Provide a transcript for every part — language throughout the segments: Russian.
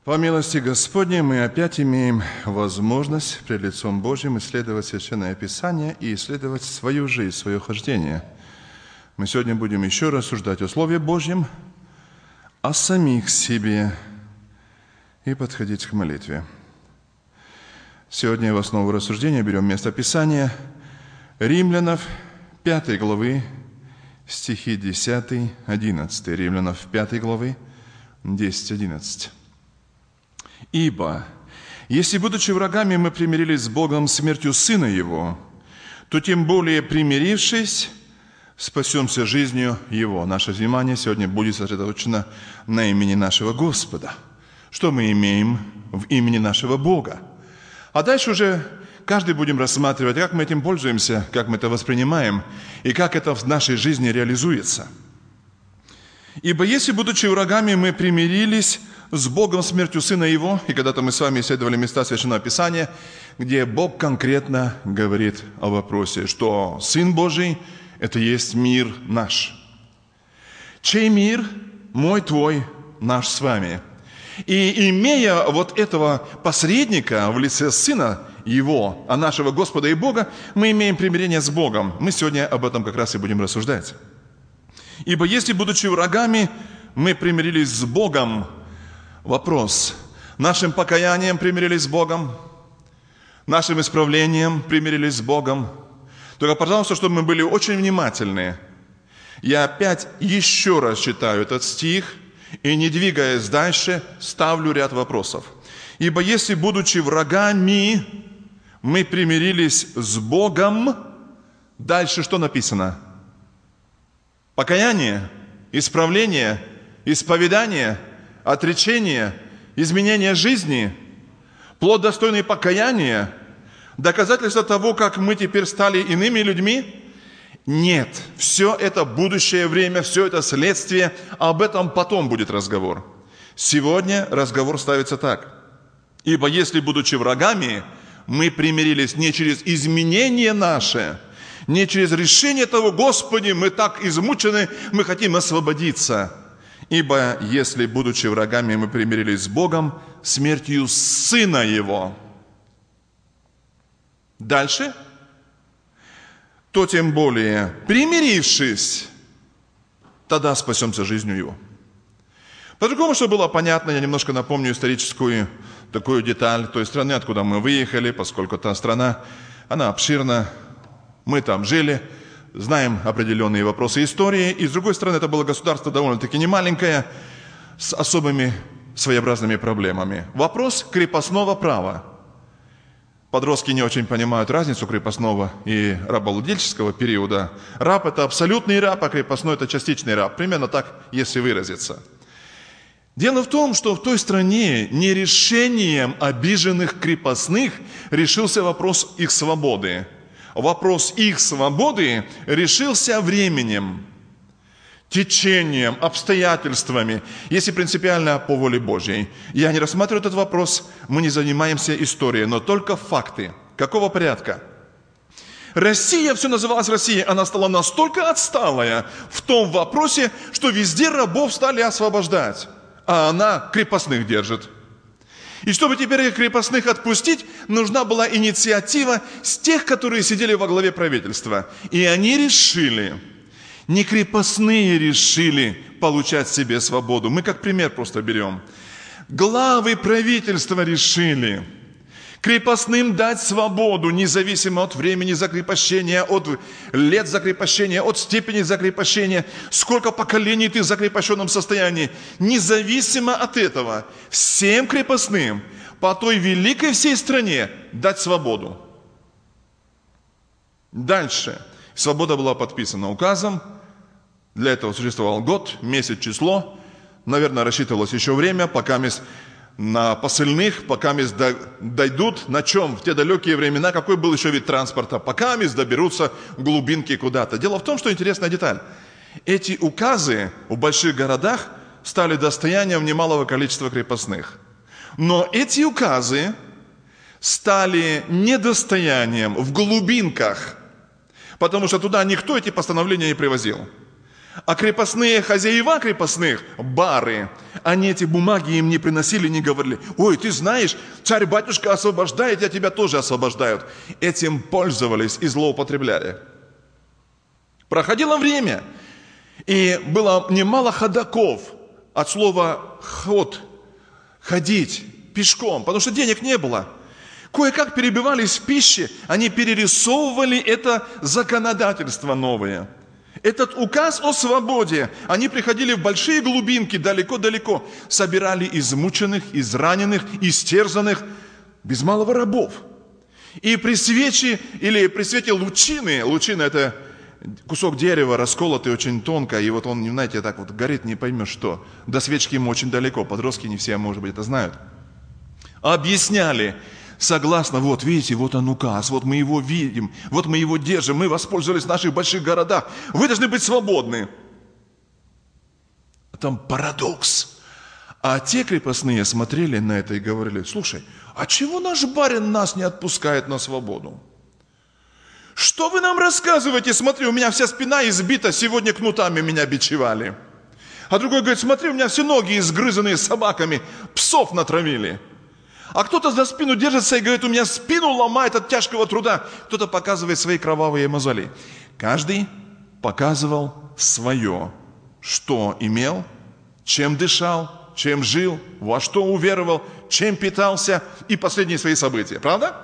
По милости Господней мы опять имеем возможность пред лицом Божьим исследовать Священное Писание и исследовать свою жизнь, свое хождение. Мы сегодня будем еще рассуждать о Слове Божьем, о самих себе и подходить к молитве. Сегодня в основу рассуждения берем место Писания Римлянов 5 главы, стихи 10-11. Римлянов 5 главы, 10-11. «Ибо, если, будучи врагами, мы примирились с Богом смертью Сына Его, то тем более, примирившись, спасемся жизнью Его». Наше внимание сегодня будет сосредоточено на имени нашего Господа. Что мы имеем в имени нашего Бога? А дальше уже каждый будем рассматривать, как мы этим пользуемся, как мы это воспринимаем и как это в нашей жизни реализуется. «Ибо если, будучи врагами, мы примирились с Богом смертью Сына Его», и когда-то мы с вами исследовали места Священного Писания, где Бог конкретно говорит о вопросе, что Сын Божий – это есть мир наш. Чей мир? Мой, твой, наш с вами. И имея вот этого посредника в лице Сына Его, а нашего Господа и Бога, мы имеем примирение с Богом. Мы сегодня об этом как раз и будем рассуждать. «Ибо если, будучи врагами, мы примирились с Богом». Вопрос. Нашим покаянием примирились с Богом? Нашим исправлением примирились с Богом? Только, пожалуйста, чтобы мы были очень внимательны. Я опять еще раз читаю этот стих и, не двигаясь дальше, ставлю ряд вопросов. «Ибо если, будучи врагами, мы примирились с Богом», дальше что написано? Покаяние, исправление, исповедание, отречение, изменение жизни, плод достойный покаяния, доказательство того, как мы теперь стали иными людьми? Нет, все это будущее время, все это следствие, об этом потом будет разговор. Сегодня разговор ставится так. «Ибо если, будучи врагами, мы примирились не через изменение наше, не через решение того, Господи, мы так измучены, мы хотим освободиться. Ибо если, будучи врагами, мы примирились с Богом смертью Сына Его». Дальше. «То тем более, примирившись, тогда спасемся жизнью Его». По-другому, чтобы было понятно, я немножко напомню историческую такую деталь той страны, откуда мы выехали, поскольку та страна, она обширна, мы там жили, знаем определенные вопросы истории, и с другой стороны, это было государство довольно-таки немаленькое, с особыми своеобразными проблемами. Вопрос крепостного права. Подростки не очень понимают разницу крепостного и рабовладельческого периода. Раб – это абсолютный раб, а крепостной – это частичный раб. Примерно так, если выразиться. Дело в том, что в той стране не решением обиженных крепостных решился вопрос их свободы. Вопрос их свободы решился временем, течением, обстоятельствами, если принципиально по воле Божьей. Я не рассматриваю этот вопрос, мы не занимаемся историей, но только факты. Какого порядка? Россия, все называлась Россией, она стала настолько отсталая в том вопросе, что везде рабов стали освобождать, а она крепостных держит. И чтобы теперь их крепостных отпустить, нужна была инициатива с тех, которые сидели во главе правительства. И они решили, не крепостные решили получать себе свободу. Мы как пример просто берем. Главы правительства решили крепостным дать свободу, независимо от времени закрепощения, от лет закрепощения, от степени закрепощения, сколько поколений ты в закрепощенном состоянии. Независимо от этого, всем крепостным по той великой всей стране дать свободу. Дальше. Свобода была подписана указом. Для этого существовал год, месяц, число. Наверное, рассчитывалось еще время, пока на посыльных, пока дойдут, на чем в те далекие времена, какой был еще вид транспорта, пока доберутся в глубинки куда-то. Дело в том, что интересная деталь. Эти указы в больших городах стали достоянием немалого количества крепостных. Но эти указы стали недостоянием в глубинках, потому что туда никто эти постановления не привозил. А крепостные, хозяева крепостных, бары, они эти бумаги им не приносили, не говорили: ой, ты знаешь, царь-батюшка освобождает, я тебя тоже освобождают. Этим пользовались и злоупотребляли. Проходило время, и было немало ходоков от слова «ход», ходить пешком, потому что денег не было. Кое-как перебивались в пище, они перерисовывали это законодательство новое. Этот указ о свободе, они приходили в большие глубинки, далеко-далеко, собирали измученных, израненных, истерзанных, без малого рабов. И при свете лучины, лучина – это кусок дерева, расколотый очень тонко, и вот он, знаете, так вот горит, не поймешь что. До свечки ему очень далеко, подростки не все, может быть, это знают. Объясняли, согласно, вот видите, вот он указ, вот мы его видим, вот мы его держим, мы воспользовались в наших больших городах, вы должны быть свободны. Там парадокс. А те крепостные смотрели на это и говорили: слушай, а чего наш барин нас не отпускает на свободу? Что вы нам рассказываете? Смотри, у меня вся спина избита, сегодня кнутами меня бичевали. А другой говорит: смотри, у меня все ноги изгрызанные собаками, псов натравили. А кто-то за спину держится и говорит: у меня спину ломает от тяжкого труда. Кто-то показывает свои кровавые мозоли. Каждый показывал свое, что имел, чем дышал, чем жил, во что уверовал, чем питался и последние свои события. Правда?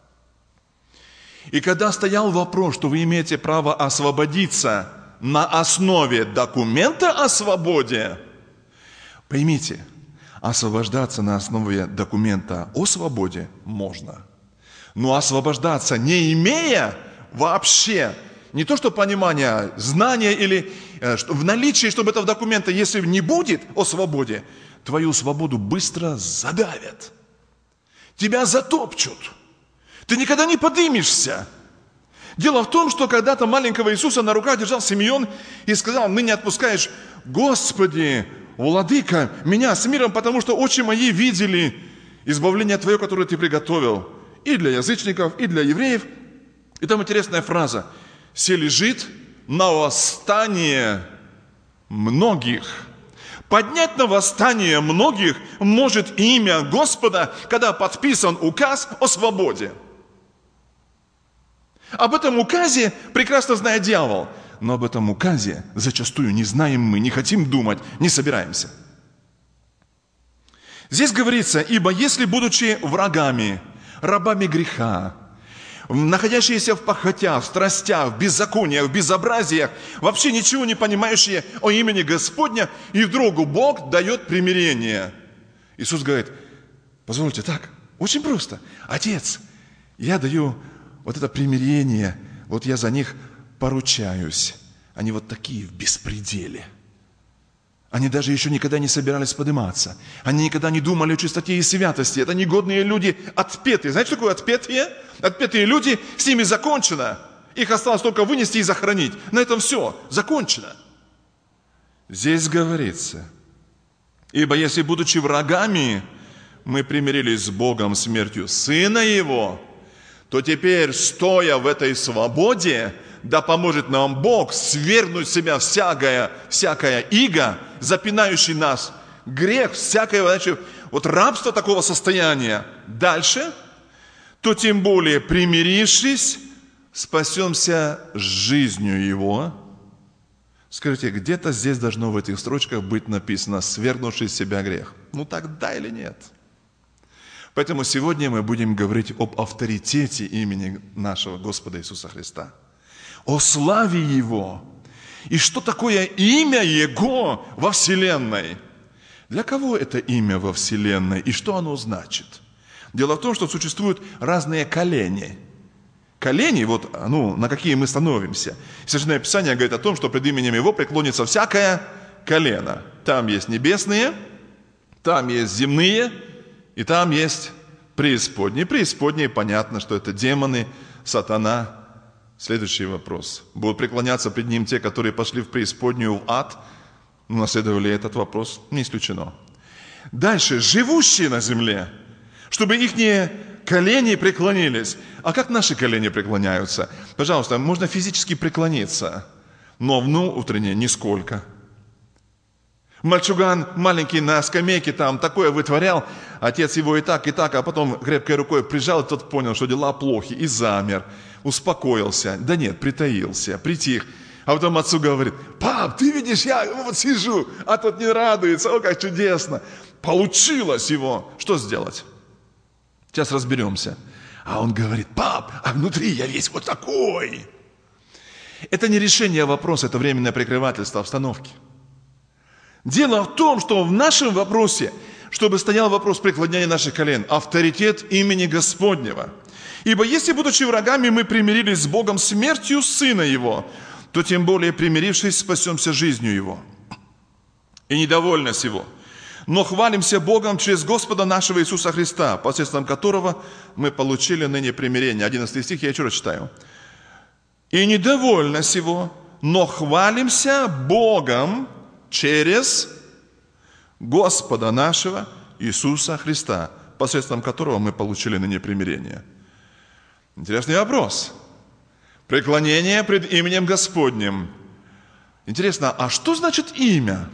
И когда стоял вопрос, что вы имеете право освободиться на основе документа о свободе, поймите, освобождаться на основе документа о свободе можно. Но освобождаться, не имея вообще, не то что понимания, знания или в наличии, чтобы этого документа, если не будет о свободе, твою свободу быстро задавят. Тебя затопчут. Ты никогда не поднимешься. Дело в том, что когда-то маленького Иисуса на руках держал Симеон и сказал: ныне отпускаешь, Господи, Владыка, меня с миром, потому что очи мои видели избавление Твое, которое Ты приготовил и для язычников, и для евреев. И там интересная фраза: «Се лежит на восстание многих». Поднять на восстание многих может имя Господа, когда подписан указ о свободе. Об этом указе прекрасно знает дьявол, но об этом указе зачастую не знаем мы, не хотим думать, не собираемся. Здесь говорится: ибо если, будучи врагами, рабами греха, находящиеся в похотях, в страстях, в беззакониях, в безобразиях, вообще ничего не понимающие о имени Господня, и вдруг Бог дает примирение. Иисус говорит: позвольте так, очень просто. Отец, я даю вот это примирение, вот я за них поручаюсь. Они вот такие в беспределе. Они даже еще никогда не собирались подниматься. Они никогда не думали о чистоте и святости. Это негодные люди отпетые. Знаете, что такое отпетые? Отпетые люди, с ними закончено. Их осталось только вынести и захоронить. На этом все, закончено. Здесь говорится: ибо если, будучи врагами, мы примирились с Богом смертью Сына Его, то теперь, стоя в этой свободе, да поможет нам Бог свергнуть с себя всякое иго, запинающий нас, грех, всякое, значит, вот рабство такого состояния. Дальше, то тем более, примирившись, спасемся жизнью Его. Скажите, где-то здесь должно в этих строчках быть написано: свергнувший с себя грех. Ну так да или нет? Поэтому сегодня мы будем говорить об авторитете имени нашего Господа Иисуса Христа, о славе Его. И что такое имя Его во вселенной? Для кого это имя во вселенной и что оно значит? Дело в том, что существуют разные колени. Колени, вот, на какие мы становимся. Священное Писание говорит о том, что пред именем Его преклонится всякое колено. Там есть небесные, там есть земные, и там есть преисподние. Преисподние, понятно, что это демоны, сатана. Следующий вопрос. Будут преклоняться пред ним те, которые пошли в преисподнюю, в ад? Наследовали этот вопрос? Не исключено. Дальше. Живущие на земле, чтобы их колени преклонились. А как наши колени преклоняются? Пожалуйста, можно физически преклониться. но внутренне нисколько. Мальчуган маленький на скамейке там такое вытворял, отец его и так, а потом крепкой рукой прижал, и тот понял, что дела плохи, и замер, успокоился. Да нет, притаился, притих. А потом отцу говорит: пап, ты видишь, я вот сижу, а тот не радуется, о, как чудесно. Получилось его. Что сделать? Сейчас разберемся. А он говорит: пап, а внутри я весь вот такой. Это не решение вопроса, это временное прикрывательство обстановки. Дело в том, что в нашем вопросе, чтобы стоял вопрос преклонения наших колен, авторитет имени Господнего. Ибо если, будучи врагами, мы примирились с Богом смертью Сына Его, то тем более, примирившись, спасемся жизнью Его. И недовольны Сего, но хвалимся Богом через Господа нашего Иисуса Христа, посредством которого мы получили ныне примирение. 11 стих я еще раз читаю. И недовольны Сего, но хвалимся Богом через Господа нашего Иисуса Христа, посредством которого мы получили ныне примирение. Интересный вопрос. Преклонение пред именем Господним. Интересно, а что значит имя?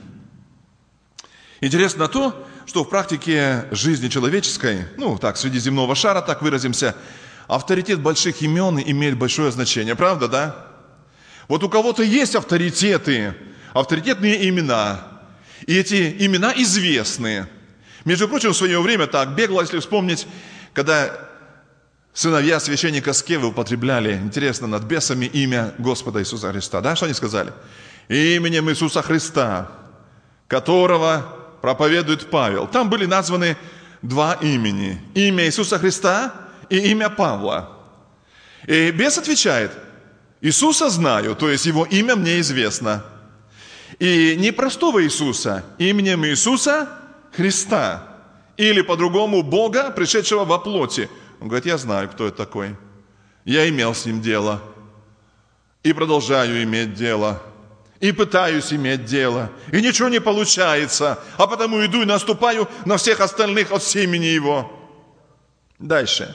Интересно то, что в практике жизни человеческой, среди земного шара, так выразимся, авторитет больших имен имеет большое значение. Правда, да? Вот у кого-то есть авторитеты, авторитетные имена. И эти имена известны. Между прочим, в свое время так бегло, если вспомнить, когда сыновья священника Скевы употребляли, интересно, над бесами имя Господа Иисуса Христа. Да, что они сказали? Именем Иисуса Христа, которого проповедует Павел. Там были названы два имени. Имя Иисуса Христа и имя Павла. И бес отвечает: Иисуса знаю, то есть его имя мне известно. И не простого Иисуса, именем Иисуса Христа. Или по-другому Бога, пришедшего во плоти. Он говорит: я знаю, кто это такой. Я имел с ним дело. И продолжаю иметь дело. И пытаюсь иметь дело. И ничего не получается. А потому иду и наступаю на всех остальных от семени его. Дальше.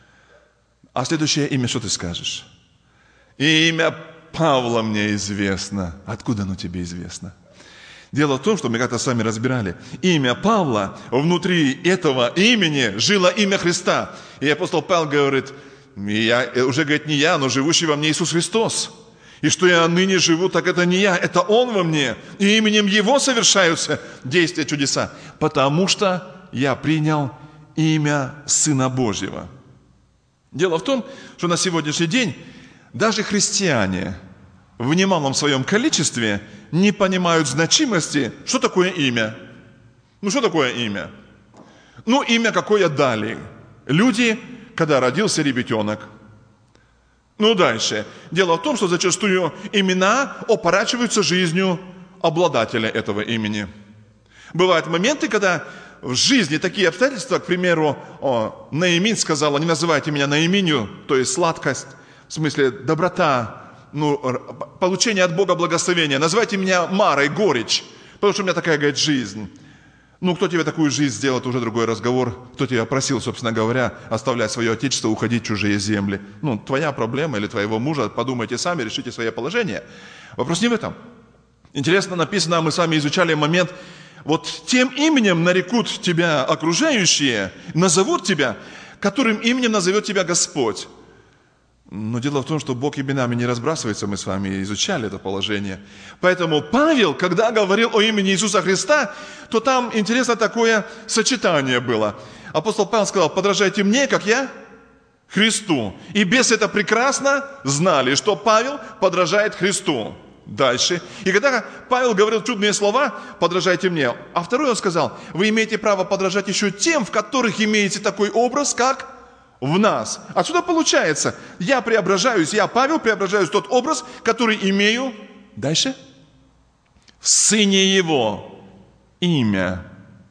А следующее имя, что ты скажешь? Имя Павла мне известно. Откуда оно тебе известно? Дело в том, что мы как-то с вами разбирали. Имя Павла, внутри этого имени жило имя Христа. И апостол Павел говорит: уже говорит, не я, но живущий во мне Иисус Христос. И что я ныне живу, так это не я, это Он во мне. И именем Его совершаются действия, чудеса. Потому что я принял имя Сына Божьего. Дело в том, что на сегодняшний день даже христиане в немалом своем количестве не понимают значимости, что такое имя. Что такое имя? Имя какое дали люди, когда родился ребятенок. Дальше. Дело в том, что зачастую имена опорачиваются жизнью обладателя этого имени. Бывают моменты, когда в жизни такие обстоятельства, к примеру, Наимин сказала: не называйте меня Наиминью, то есть сладкость, в смысле доброта, получение от Бога благословения. Называйте меня Марой, горечь, потому что у меня такая, говорит, жизнь. Кто тебе такую жизнь сделал, это уже другой разговор. Кто тебя просил, собственно говоря, оставлять свое отечество, уходить в чужие земли? Твоя проблема или твоего мужа, подумайте сами, решите свое положение. Вопрос не в этом. Интересно написано, мы с вами изучали момент, вот тем именем нарекут тебя окружающие, назовут тебя, которым именем назовет тебя Господь. Но дело в том, что Бог именами не разбрасывается, мы с вами изучали это положение. Поэтому Павел, когда говорил о имени Иисуса Христа, то там, интересно, такое сочетание было. Апостол Павел сказал: подражайте мне, как я Христу. И бесы это прекрасно знали, что Павел подражает Христу. Дальше. И когда Павел говорил чудные слова: подражайте мне. А второй он сказал: вы имеете право подражать еще тем, в которых имеете такой образ, как в нас. Отсюда получается, я преображаюсь, я, Павел, преображаюсь в тот образ, который имею, дальше, в Сыне Его имя.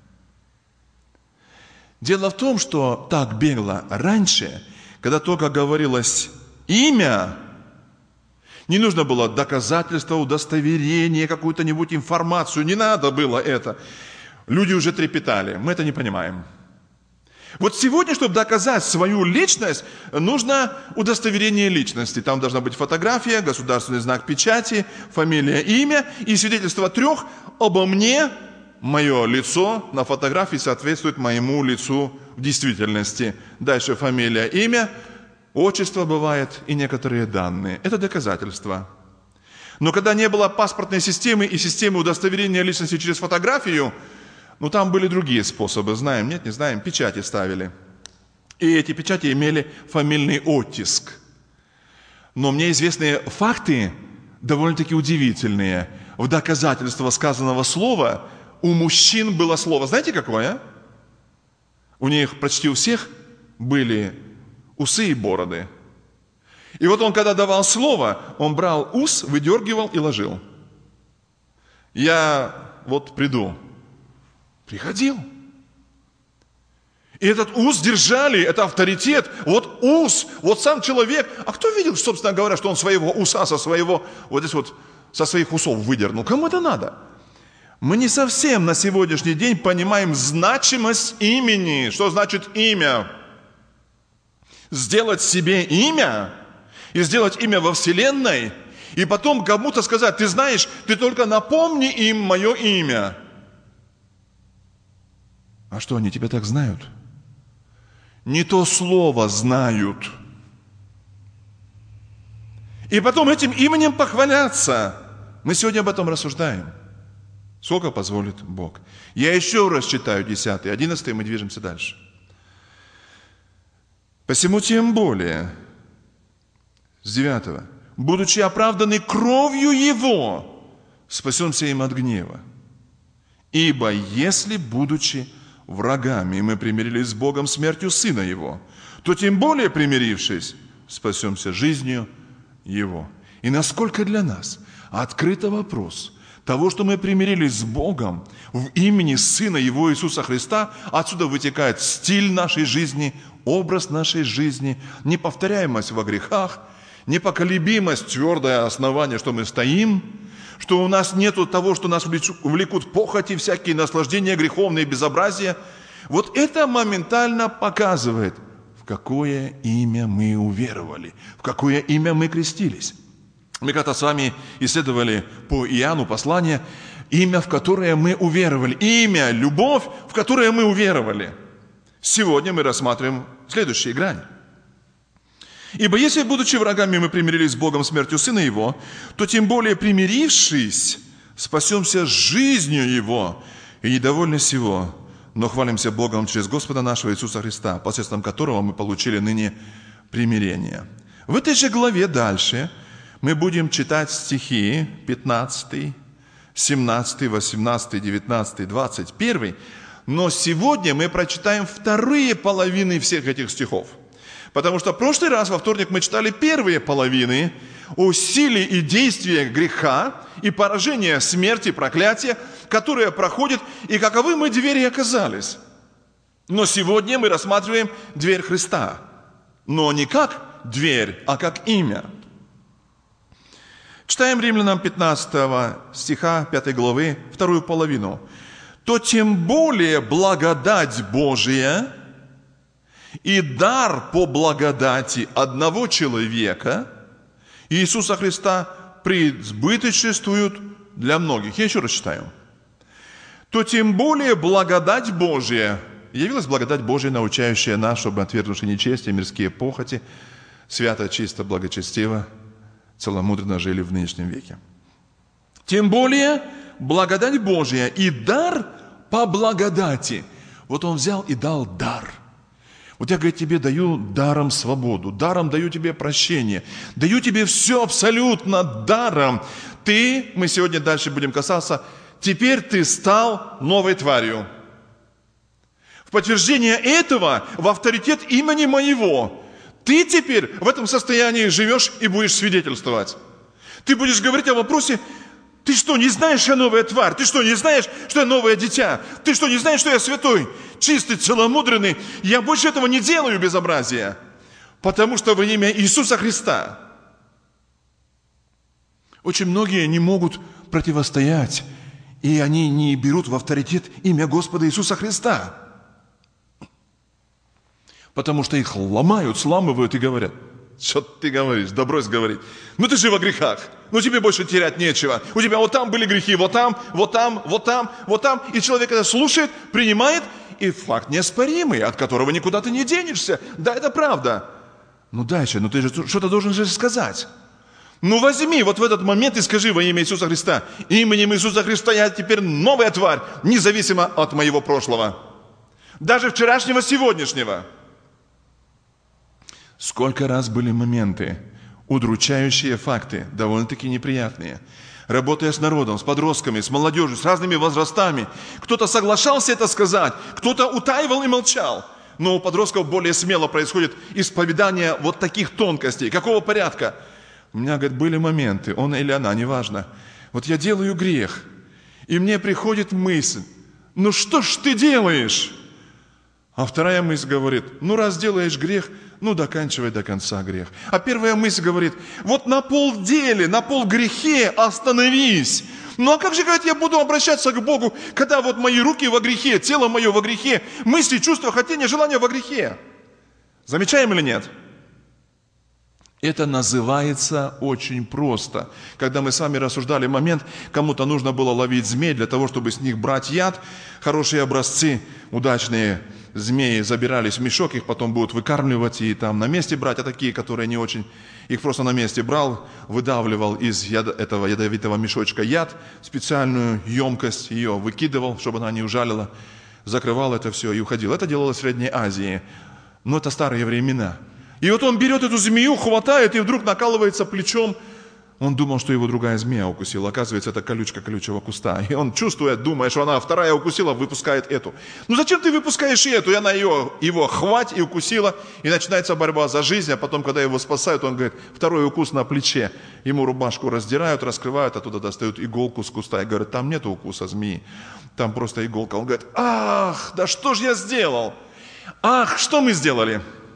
Дело в том, что так бегло раньше, когда только говорилось имя, не нужно было доказательства, удостоверение, какую-то-нибудь информацию, не надо было это. Люди уже трепетали, мы это не понимаем. Вот сегодня, чтобы доказать свою личность, нужно удостоверение личности. Там должна быть фотография, государственный знак печати, фамилия, имя и свидетельство 3 обо мне. Мое лицо на фотографии соответствует моему лицу в действительности. Дальше фамилия, имя, отчество бывает и некоторые данные. Это доказательство. Но когда не было паспортной системы и системы удостоверения личности через фотографию, там были другие способы. Знаем, нет, не знаем, печати ставили. И эти печати имели фамильный оттиск. Но мне известны факты довольно-таки удивительные. В доказательство сказанного слова у мужчин было слово. Знаете, какое? У них почти у всех были усы и бороды. И вот он, когда давал слово, он брал ус, выдергивал и ложил. Я приду. Приходил. И этот ус держали, это авторитет. Вот ус, вот сам человек. А кто видел, собственно говоря, что он своего уса со своих усов выдернул? Кому это надо? Мы не совсем на сегодняшний день понимаем значимость имени. Что значит имя? Сделать себе имя и сделать имя во Вселенной, и потом кому-то сказать: ты знаешь, ты только напомни им мое имя. А что, они тебя так знают? Не то слово знают. И потом этим именем похваляться. Мы сегодня об этом рассуждаем. Сколько позволит Бог. Я еще раз читаю 10, 11, мы движемся дальше. Посему тем более, с 9, будучи оправданы кровью Его, спасемся им от гнева. Ибо если, будучи врагами, мы примирились с Богом смертью Сына Его, то тем более, примирившись, спасемся жизнью Его. И насколько для нас открыт вопрос того, что мы примирились с Богом в имени Сына Его Иисуса Христа, отсюда вытекает стиль нашей жизни, образ нашей жизни, неповторяемость во грехах, непоколебимость, твердое основание, что мы стоим, что у нас нету того, что нас влекут похоти, всякие наслаждения, греховные безобразия. Вот это моментально показывает, в какое имя мы уверовали, в какое имя мы крестились. Мы когда-то с вами исследовали по Иоанну послание, имя, в которое мы уверовали. Имя, любовь, в которое мы уверовали. Сегодня мы рассматриваем следующую грань. Ибо если, будучи врагами, мы примирились с Богом смертью Сына Его, то тем более, примирившись, спасемся жизнью Его, и недовольны сего, но хвалимся Богом через Господа нашего Иисуса Христа, посредством которого мы получили ныне примирение. В этой же главе дальше мы будем читать стихи 15, 17, 18, 19, 21, но сегодня мы прочитаем вторые половины всех этих стихов. Потому что в прошлый раз, во вторник, мы читали первые половины о силе и действии греха и поражения смерти, проклятия, которые проходят, и каковы мы двери оказались. Но сегодня мы рассматриваем дверь Христа. Но не как дверь, а как имя. Читаем Римлянам 15 стиха 5 главы, вторую половину. «То тем более благодать Божия и дар по благодати одного человека, Иисуса Христа, преизбыточествуют для многих». Я еще раз читаю. «То тем более благодать Божия». Явилась благодать Божия, научающая нас, чтобы, отвергнувши нечестие, мирские похоти, свято, чисто, благочестиво, целомудренно жили в нынешнем веке. Тем более благодать Божия и дар по благодати. Вот Он взял и дал дар. Вот я, говорит, тебе даю даром свободу, даром даю тебе прощение, даю тебе все абсолютно даром. Мы сегодня дальше будем касаться, теперь ты стал новой тварью. В подтверждение этого, в авторитет имени моего, ты теперь в этом состоянии живешь и будешь свидетельствовать. Ты будешь говорить о вопросе: ты что, не знаешь, что я новая тварь? Ты что, не знаешь, что я новое дитя? Ты что, не знаешь, что я святой, чистый, целомудренный? Я больше этого не делаю, безобразия. Потому что во имя Иисуса Христа. Очень многие не могут противостоять, и они не берут в авторитет имя Господа Иисуса Христа. Потому что их ломают, сламывают и говорят: что ты говоришь, да брось говорить. Ну ты же во грехах, ну тебе больше терять нечего. У тебя вот там были грехи, вот там. И человек это слушает, принимает, и факт неоспоримый, от которого никуда ты не денешься. Да, это правда. Ну дальше, ну ты же что-то должен же сказать. Ну возьми вот в этот момент и скажи во имя Иисуса Христа: именем Иисуса Христа я теперь новая тварь, независимо от моего прошлого. Даже вчерашнего, сегодняшнего. Сколько раз были моменты, удручающие факты, довольно-таки неприятные. Работая с народом, с подростками, с молодежью, с разными возрастами. Кто-то соглашался это сказать, кто-то утаивал и молчал. Но у подростков более смело происходит исповедание вот таких тонкостей. Какого порядка? У меня, говорит, были моменты, он или она, неважно. Вот я делаю грех, и мне приходит мысль: ну что ж ты делаешь? А вторая мысль говорит: ну раз делаешь грех, ну доканчивай до конца грех. А первая мысль говорит: вот на полделе, на полгрехе остановись. Ну а как же, говорит, я буду обращаться к Богу, когда вот мои руки во грехе, тело мое во грехе, мысли, чувства, хотения, желания во грехе? Замечаем или нет? Это называется очень просто. Когда мы с вами рассуждали момент, кому-то нужно было ловить змей для того, чтобы с них брать яд. Хорошие образцы, удачные змеи забирались в мешок, их потом будут выкармливать и там на месте брать. А такие, которые не очень, их просто на месте брал, выдавливал из этого ядовитого мешочка яд, специальную емкость ее выкидывал, чтобы она не ужалила, закрывал это все и уходил. Это делалось в Средней Азии. Но это старые времена. И вот он берет эту змею, хватает и вдруг накалывается плечом. Он думал, что его другая змея укусила. Оказывается, это колючка колючего куста. И он чувствует, думая, что она вторая укусила, выпускает эту. Ну зачем ты выпускаешь и эту? И она его хвать и укусила. И начинается борьба за жизнь. А потом, когда его спасают, он говорит: второй укус на плече. Ему рубашку раздирают, раскрывают, оттуда достают иголку с куста. И говорят: там нет укуса змеи. Там просто иголка. Он говорит: ах, да что ж я сделал? Ах, что мы сделали?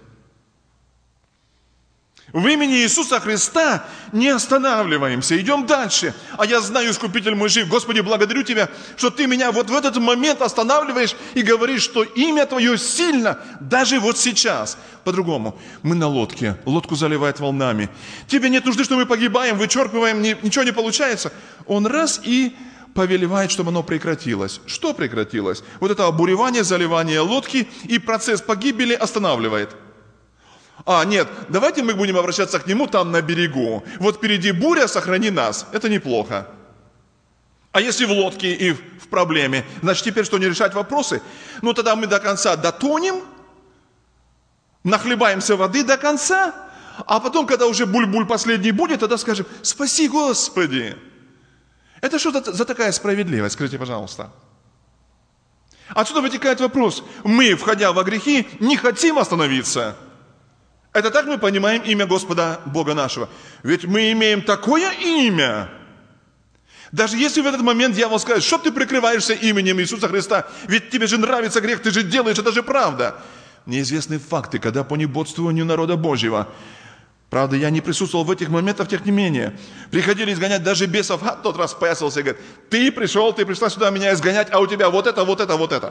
В имени Иисуса Христа не останавливаемся, идем дальше. А я знаю, Искупитель мой жив. Господи, благодарю Тебя, что Ты меня вот в этот момент останавливаешь и говоришь, что имя Твое сильно, даже вот сейчас. По-другому, мы на лодке, лодку заливает волнами. Тебе нет нужды, что мы погибаем, вычерпываем, ничего не получается. Он раз и повелевает, чтобы оно прекратилось. Что прекратилось? Вот это обуревание, заливание лодки и процесс погибели останавливает. А, нет, давайте мы будем обращаться к Нему там на берегу. Вот впереди буря, сохрани нас. Это неплохо. А если в лодке и в проблеме, значит, теперь что, не решать вопросы? Ну, тогда мы до конца дотонем, нахлебаемся воды до конца, а потом, когда уже буль-буль последний будет, тогда скажем: спаси, Господи. Это что за такая справедливость, скажите, пожалуйста. Отсюда вытекает вопрос. Мы, входя во грехи, не хотим остановиться. Это так мы понимаем имя Господа Бога нашего. Ведь мы имеем такое имя. Даже если в этот момент дьявол скажет: что ты прикрываешься именем Иисуса Христа? Ведь тебе же нравится грех, ты же делаешь, это же правда. Неизвестны факты, когда по небодствованию народа Божьего, правда, я не присутствовал в этих моментах, тем не менее, приходили изгонять даже бесов, а тот раз поясался и говорит: ты пришла сюда меня изгонять, а у тебя вот это.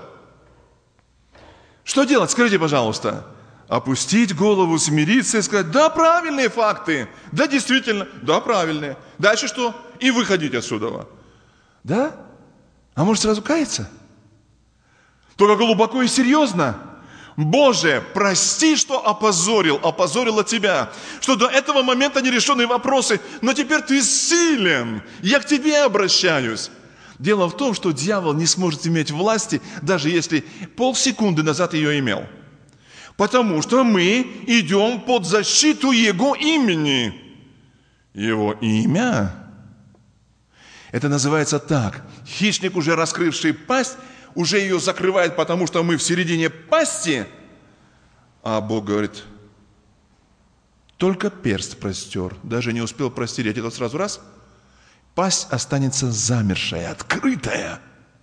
Что делать, скажите, пожалуйста? Опустить голову, смириться и сказать: да, правильные факты, да, действительно, да, правильные. Дальше что? И выходить отсюда. Да? А может сразу каяться? Только глубоко и серьезно. Боже, прости, что опозорила Тебя, что до этого момента нерешенные вопросы, но теперь Ты силен, я к Тебе обращаюсь. Дело в том, что дьявол не сможет иметь власти, даже если полсекунды назад ее имел. Потому что мы идем под защиту Его имени. Его имя. Это называется так. Хищник, уже раскрывший пасть, уже ее закрывает, потому что мы в середине пасти. А Бог говорит: только перст простер. Даже не успел простереть, это сразу раз. Пасть останется замершая, открытая.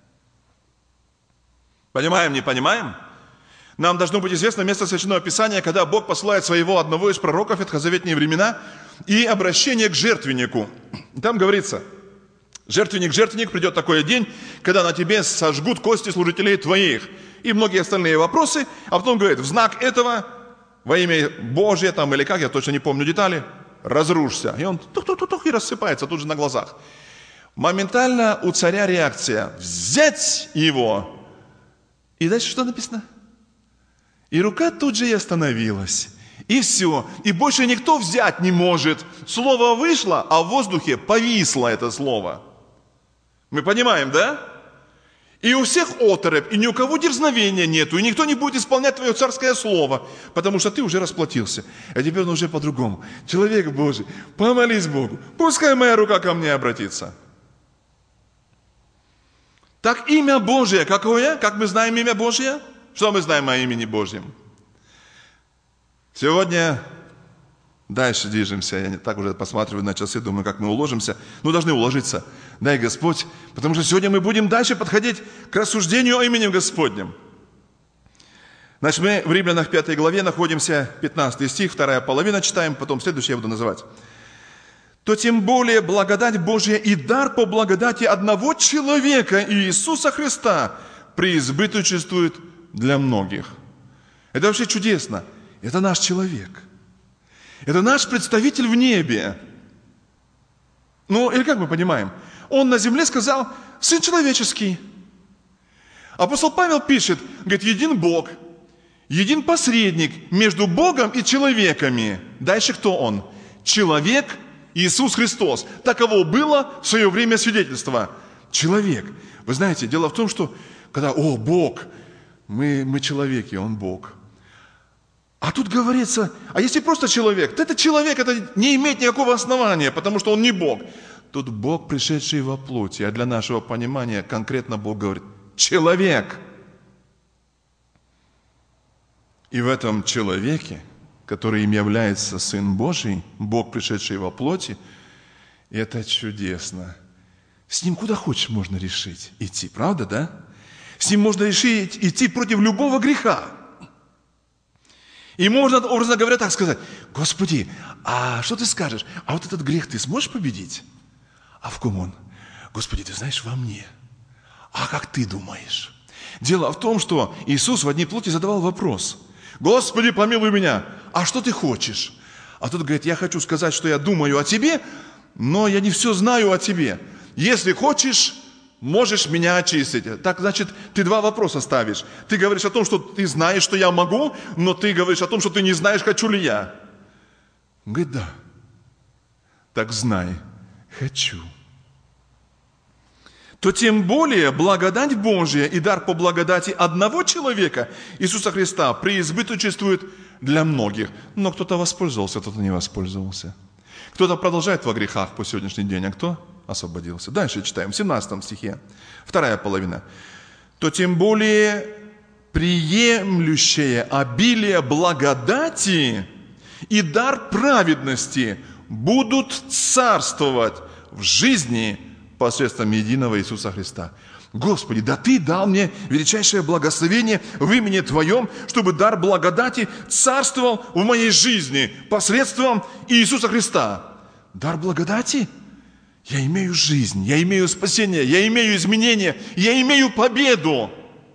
Понимаем, не понимаем? Нам должно быть известно место Священного Писания, когда Бог посылает своего одного из пророков в ветхозаветные времена и обращение к жертвеннику. Там говорится: жертвенник, придет такой день, когда на тебе сожгут кости служителей твоих. и многие остальные вопросы, а потом говорит, в знак этого, во имя Божье, там, или как, я точно не помню детали, разрушься. И он тух-тух-тух и рассыпается тут же на глазах. Моментально у царя реакция. Взять его. И дальше что написано? И рука тут же и остановилась. И все. И больше никто взять не может. Слово вышло, а в воздухе повисло это слово. Мы понимаем, да? И у всех оторопь, и ни у кого дерзновения нету, и никто не будет исполнять твое царское слово, потому что ты уже расплатился. А теперь он уже по-другому. Человек Божий, помолись Богу, пускай моя рука ко мне обратится. Так имя Божие какое? Как мы знаем имя Божие? Что мы знаем о имени Божьем? Сегодня дальше движемся. Я не так уже посматриваю на часы, думаю, как мы уложимся. Должны уложиться. Дай Господь, потому что сегодня мы будем дальше подходить к рассуждению о имени Господнем. Значит, мы в Римлянах 5 главе находимся, 15 стих, вторая половина читаем, потом следующее я буду называть. То тем более благодать Божья и дар по благодати одного человека, Иисуса Христа, преизбыточествует для многих. Это вообще чудесно. Это наш человек. Это наш представитель в небе. Или как мы понимаем? Он на земле сказал, Сын человеческий. Апостол Павел пишет, говорит, един Бог, един посредник между Богом и человеками. Дальше кто он? Человек Иисус Христос. Таково было в свое время свидетельство. Человек. Вы знаете, дело в том, что когда, Бог, мы человеки, Он Бог. А тут говорится, а если просто человек, то этот человек, это не имеет никакого основания, потому что он не Бог. Тут Бог, пришедший во плоти, а для нашего понимания конкретно Бог говорит, человек. И в этом человеке, который им является Сын Божий, Бог, пришедший во плоти, это чудесно. С Ним куда хочешь можно решить идти, правда, да? С Ним можно решить идти против любого греха. И можно, образно говоря, так сказать, Господи, а что Ты скажешь? А вот этот грех Ты сможешь победить? А в ком он? Господи, Ты знаешь, во мне. А как Ты думаешь? Дело в том, что Иисус в одни плоти задавал вопрос. Господи, помилуй меня, а что Ты хочешь? А тот говорит, я хочу сказать, что я думаю о Тебе, но я не все знаю о Тебе. Если хочешь, можешь меня очистить. Так, значит, ты два вопроса ставишь. Ты говоришь о том, что ты знаешь, что я могу, но ты говоришь о том, что ты не знаешь, хочу ли я. Он говорит, да. Так знай, хочу. То тем более благодать Божья и дар по благодати одного человека, Иисуса Христа, преизбыточествует для многих. Но кто-то воспользовался, кто-то не воспользовался. Кто-то продолжает во грехах по сегодняшний день, а кто освободился. Дальше читаем, в 17 стихе, вторая половина. То тем более приемлющее обилие благодати и дар праведности будут царствовать в жизни посредством единого Иисуса Христа. Господи, да Ты дал мне величайшее благословение в имени Твоем, чтобы дар благодати царствовал в моей жизни посредством Иисуса Христа. Дар благодати? Я имею жизнь, я имею спасение, я имею изменения, я имею победу.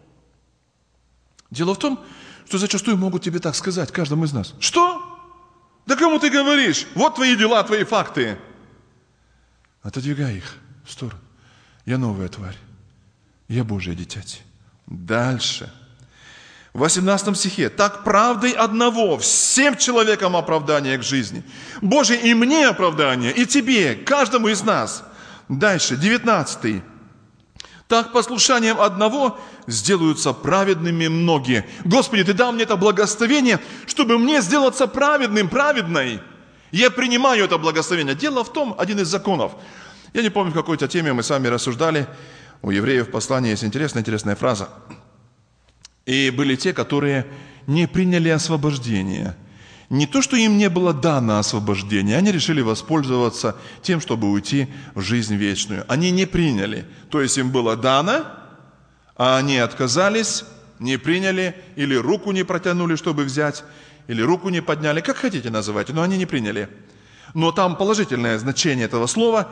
Дело в том, что зачастую могут тебе так сказать, каждому из нас. Что? Да кому ты говоришь? Вот твои дела, твои факты. Отодвигай их в сторону. Я новая тварь. Я Божье дитяти. Дальше. В 18 стихе. Так правдой одного, всем человекам оправдание к жизни. Божье и мне оправдание, и тебе, каждому из нас. Дальше, 19. Так послушанием одного сделаются праведными многие. Господи, Ты дал мне это благословение, чтобы мне сделаться праведным, праведной. Я принимаю это благословение. Дело в том, один из законов. Я не помню, в какой-то теме мы с вами рассуждали. У евреев в послании есть интересная фраза. И были те, которые не приняли освобождение. Не то, что им не было дано освобождение, они решили воспользоваться тем, чтобы уйти в жизнь вечную. Они не приняли. То есть им было дано, а они отказались, не приняли, или руку не протянули, чтобы взять, или руку не подняли, как хотите называйте, но они не приняли. Но там положительное значение этого слова,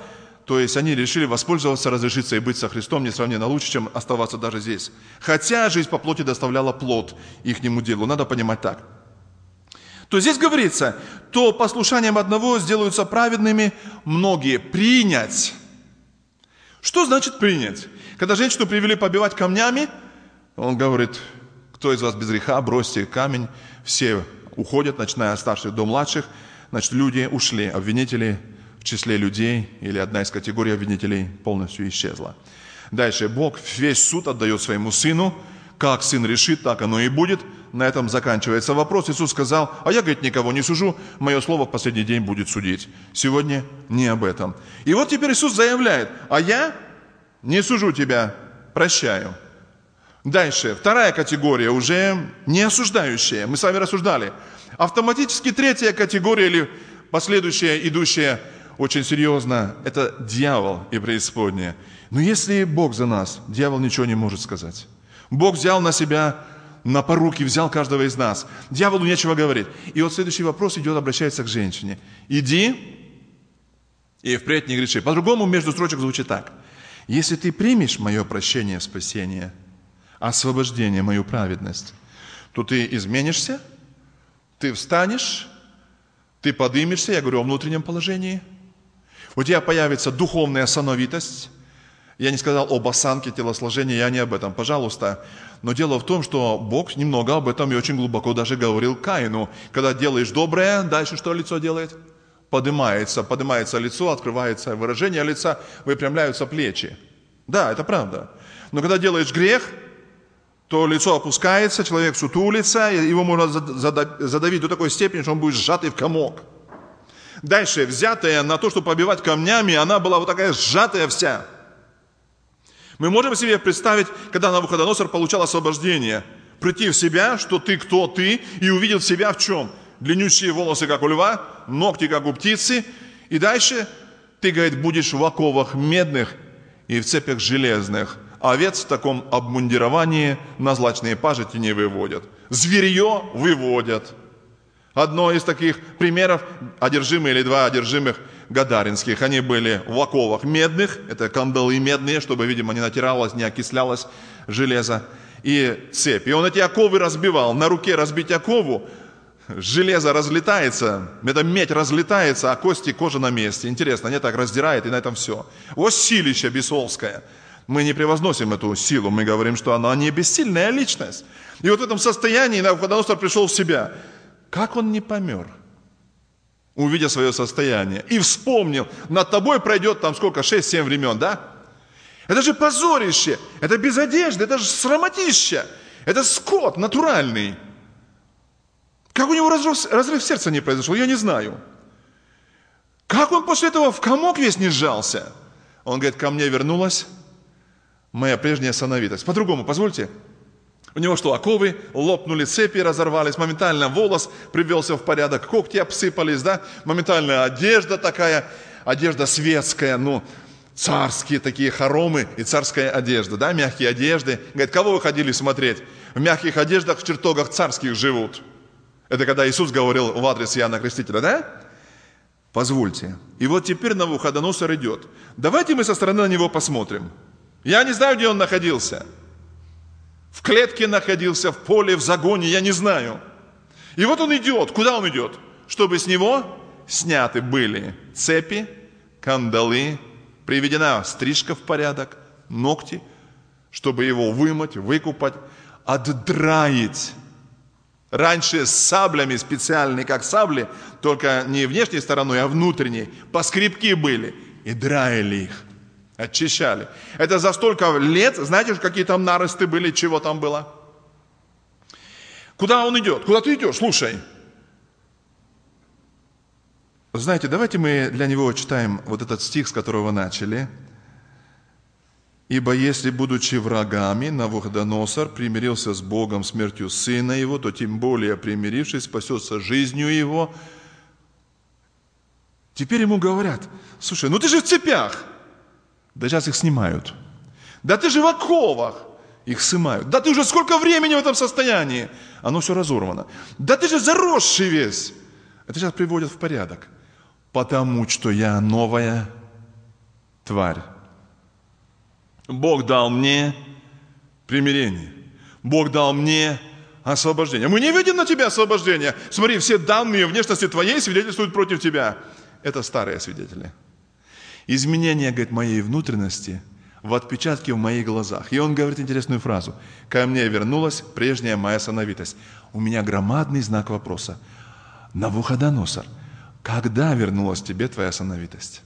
То есть они решили воспользоваться, разрешиться и быть со Христом несравненно лучше, чем оставаться даже здесь. Хотя жизнь по плоти доставляла плод ихнему делу. Надо понимать так. То здесь говорится, то послушанием одного сделаются праведными многие. Принять. Что значит принять? Когда женщину привели побивать камнями, он говорит, кто из вас без греха, бросьте камень. Все уходят, начиная от старших до младших. Значит, люди ушли, обвинители в числе людей, или одна из категорий обвинителей полностью исчезла. Дальше, Бог весь суд отдает своему Сыну. Как Сын решит, так оно и будет. На этом заканчивается вопрос. Иисус сказал, а я, говорит, никого не сужу, мое слово в последний день будет судить. Сегодня не об этом. И вот теперь Иисус заявляет, а я не сужу тебя, прощаю. Дальше, вторая категория, уже не осуждающая. Мы с вами рассуждали. Автоматически третья категория, или последующая, идущая очень серьезно, это дьявол и преисподняя. Но если Бог за нас, дьявол ничего не может сказать. Бог взял на себя, на поруки взял каждого из нас. Дьяволу нечего говорить. И вот следующий вопрос идет, обращается к женщине. Иди и впредь не греши. По-другому между строчек звучит так. Если ты примешь мое прощение, спасение, освобождение, мою праведность, то ты изменишься, ты встанешь, ты поднимешься, я говорю о внутреннем положении, у тебя появится духовная сановитость. Я не сказал об осанке, телосложении, я не об этом, пожалуйста. Но дело в том, что Бог немного об этом и очень глубоко даже говорил Каину. Когда делаешь доброе, дальше что лицо делает? Поднимается лицо, открывается выражение лица, выпрямляются плечи. Да, это правда. Но когда делаешь грех, то лицо опускается, человек сутулится, его можно задавить до такой степени, что он будет сжатый в комок. Дальше, взятая на то, чтобы побивать камнями, она была вот такая сжатая вся. Мы можем себе представить, когда Навуходоносор получал освобождение, прийти в себя, что ты кто ты, и увидел себя в чем? Длиннющие волосы, как у льва, ногти, как у птицы. И дальше ты, говорит, будешь в оковах медных и в цепях железных. Овец в таком обмундировании на злачные пажити не выводят. Зверье выводят. Одно из таких примеров, одержимые или два одержимых гадаринских, они были в оковах медных, это кандалы медные, чтобы, видимо, не натиралось, не окислялось железо, и цепь. И он эти оковы разбивал. На руке разбить окову, железо разлетается, эта медь разлетается, а кости, кожа на месте. Интересно, они так раздирают, и на этом все. Вот силище бесовское. Мы не превозносим эту силу, мы говорим, что она не бессильная личность. И вот в этом состоянии Навуходоносор пришел в себя. Как он не помер, увидя свое состояние, и вспомнил, над тобой пройдет там сколько, 6-7 времен, да? Это же позорище, это без одежды, это же срамотища, это скот натуральный. Как у него разрыв сердца не произошел, я не знаю. Как он после этого в комок весь не сжался? Он говорит, ко мне вернулась моя прежняя сановитость. По-другому, позвольте. У него что, оковы лопнули, цепи разорвались, моментально волос привелся в порядок, когти обсыпались, да? Моментально одежда такая, одежда светская, царские такие хоромы и царская одежда, да? Мягкие одежды. Говорит, кого вы ходили смотреть? В мягких одеждах в чертогах царских живут. Это когда Иисус говорил в адрес Иоанна Крестителя, да? Позвольте. И вот теперь Навуходоносор идет. Давайте мы со стороны на него посмотрим. Я не знаю, где он находился. В клетке находился, в поле, в загоне, я не знаю. И вот он идет. Куда он идет? Чтобы с него сняты были цепи, кандалы, приведена стрижка в порядок, ногти, чтобы его вымыть, выкупать, отдраить. Раньше с саблями специальные, как сабли, только не внешней стороной, а внутренней, поскребки были. И драили их. Очищали. Это за столько лет, знаете, какие там наросты были, чего там было? Куда он идет? Куда ты идешь? Слушай. Знаете, давайте мы для него читаем вот этот стих, с которого начали. «Ибо если, будучи врагами, Навуходоносор примирился с Богом смертью сына его, то тем более, примирившись, спасется жизнью его». Теперь ему говорят, слушай, ты же в цепях. Да сейчас их снимают. Да ты же в оковах. Их снимают. Да ты уже сколько времени в этом состоянии. Оно все разорвано. Да ты же заросший весь. Это сейчас приводят в порядок. Потому что я новая тварь. Бог дал мне примирение. Бог дал мне освобождение. Мы не видим на тебя освобождения. Смотри, все данные внешности твоей свидетельствуют против тебя. Это старые свидетели. Изменение, говорит, моей внутренности в отпечатке в моих глазах. И он говорит интересную фразу. Ко мне вернулась прежняя моя сановитость. У меня громадный знак вопроса. Навуходоносор, когда вернулась тебе твоя сановитость?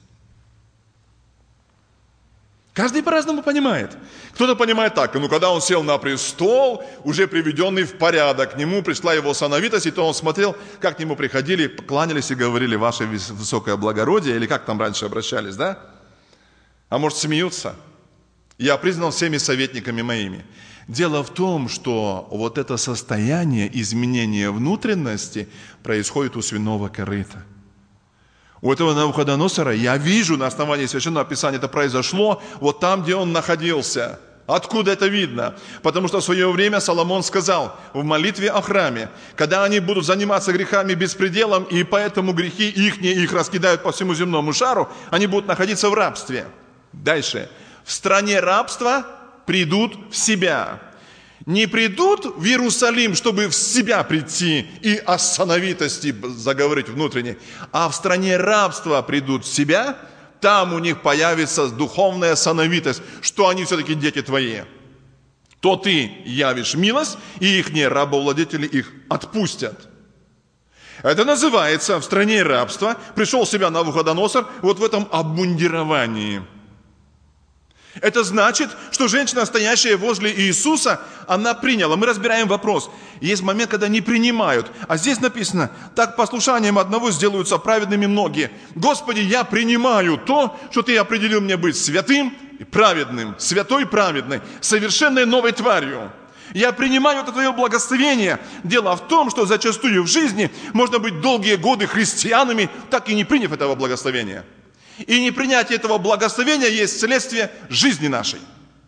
Каждый по-разному понимает. Кто-то понимает так, когда он сел на престол, уже приведенный в порядок, к нему пришла его сановитость, и то он смотрел, как к нему приходили, кланялись и говорили: ваше высокое благородие, или как там раньше обращались, да? А может, смеются? Я признан всеми советниками моими. Дело в том, что вот это состояние изменения внутренности происходит у свиного корыта. У этого Навуходоносора, я вижу на основании Священного Писания, это произошло вот там, где он находился. Откуда это видно? Потому что в свое время Соломон сказал в молитве о храме, когда они будут заниматься грехами беспределом, и поэтому грехи их раскидают по всему земному шару, они будут находиться в рабстве. Дальше. В стране рабства придут в себя. Не придут в Иерусалим, чтобы в себя прийти и о сановитости заговорить внутренне, а в стране рабства придут в себя, там у них появится духовная сановитость, что они все-таки дети твои. То ты явишь милость, и ихние рабовладетели их отпустят. Это называется в стране рабства пришел в себя Навуходоносор вот в этом обмундировании. Это значит, что женщина, стоящая возле Иисуса, она приняла. Мы разбираем вопрос. Есть момент, когда не принимают. А здесь написано: так послушанием одного сделаются праведными многие. Господи, я принимаю то, что Ты определил мне быть святым и праведным, святой и праведной, совершенной новой тварью. Я принимаю это Твое благословение. Дело в том, что зачастую в жизни можно быть долгие годы христианами, так и не приняв этого благословения. И непринятие этого благословения есть следствие жизни нашей.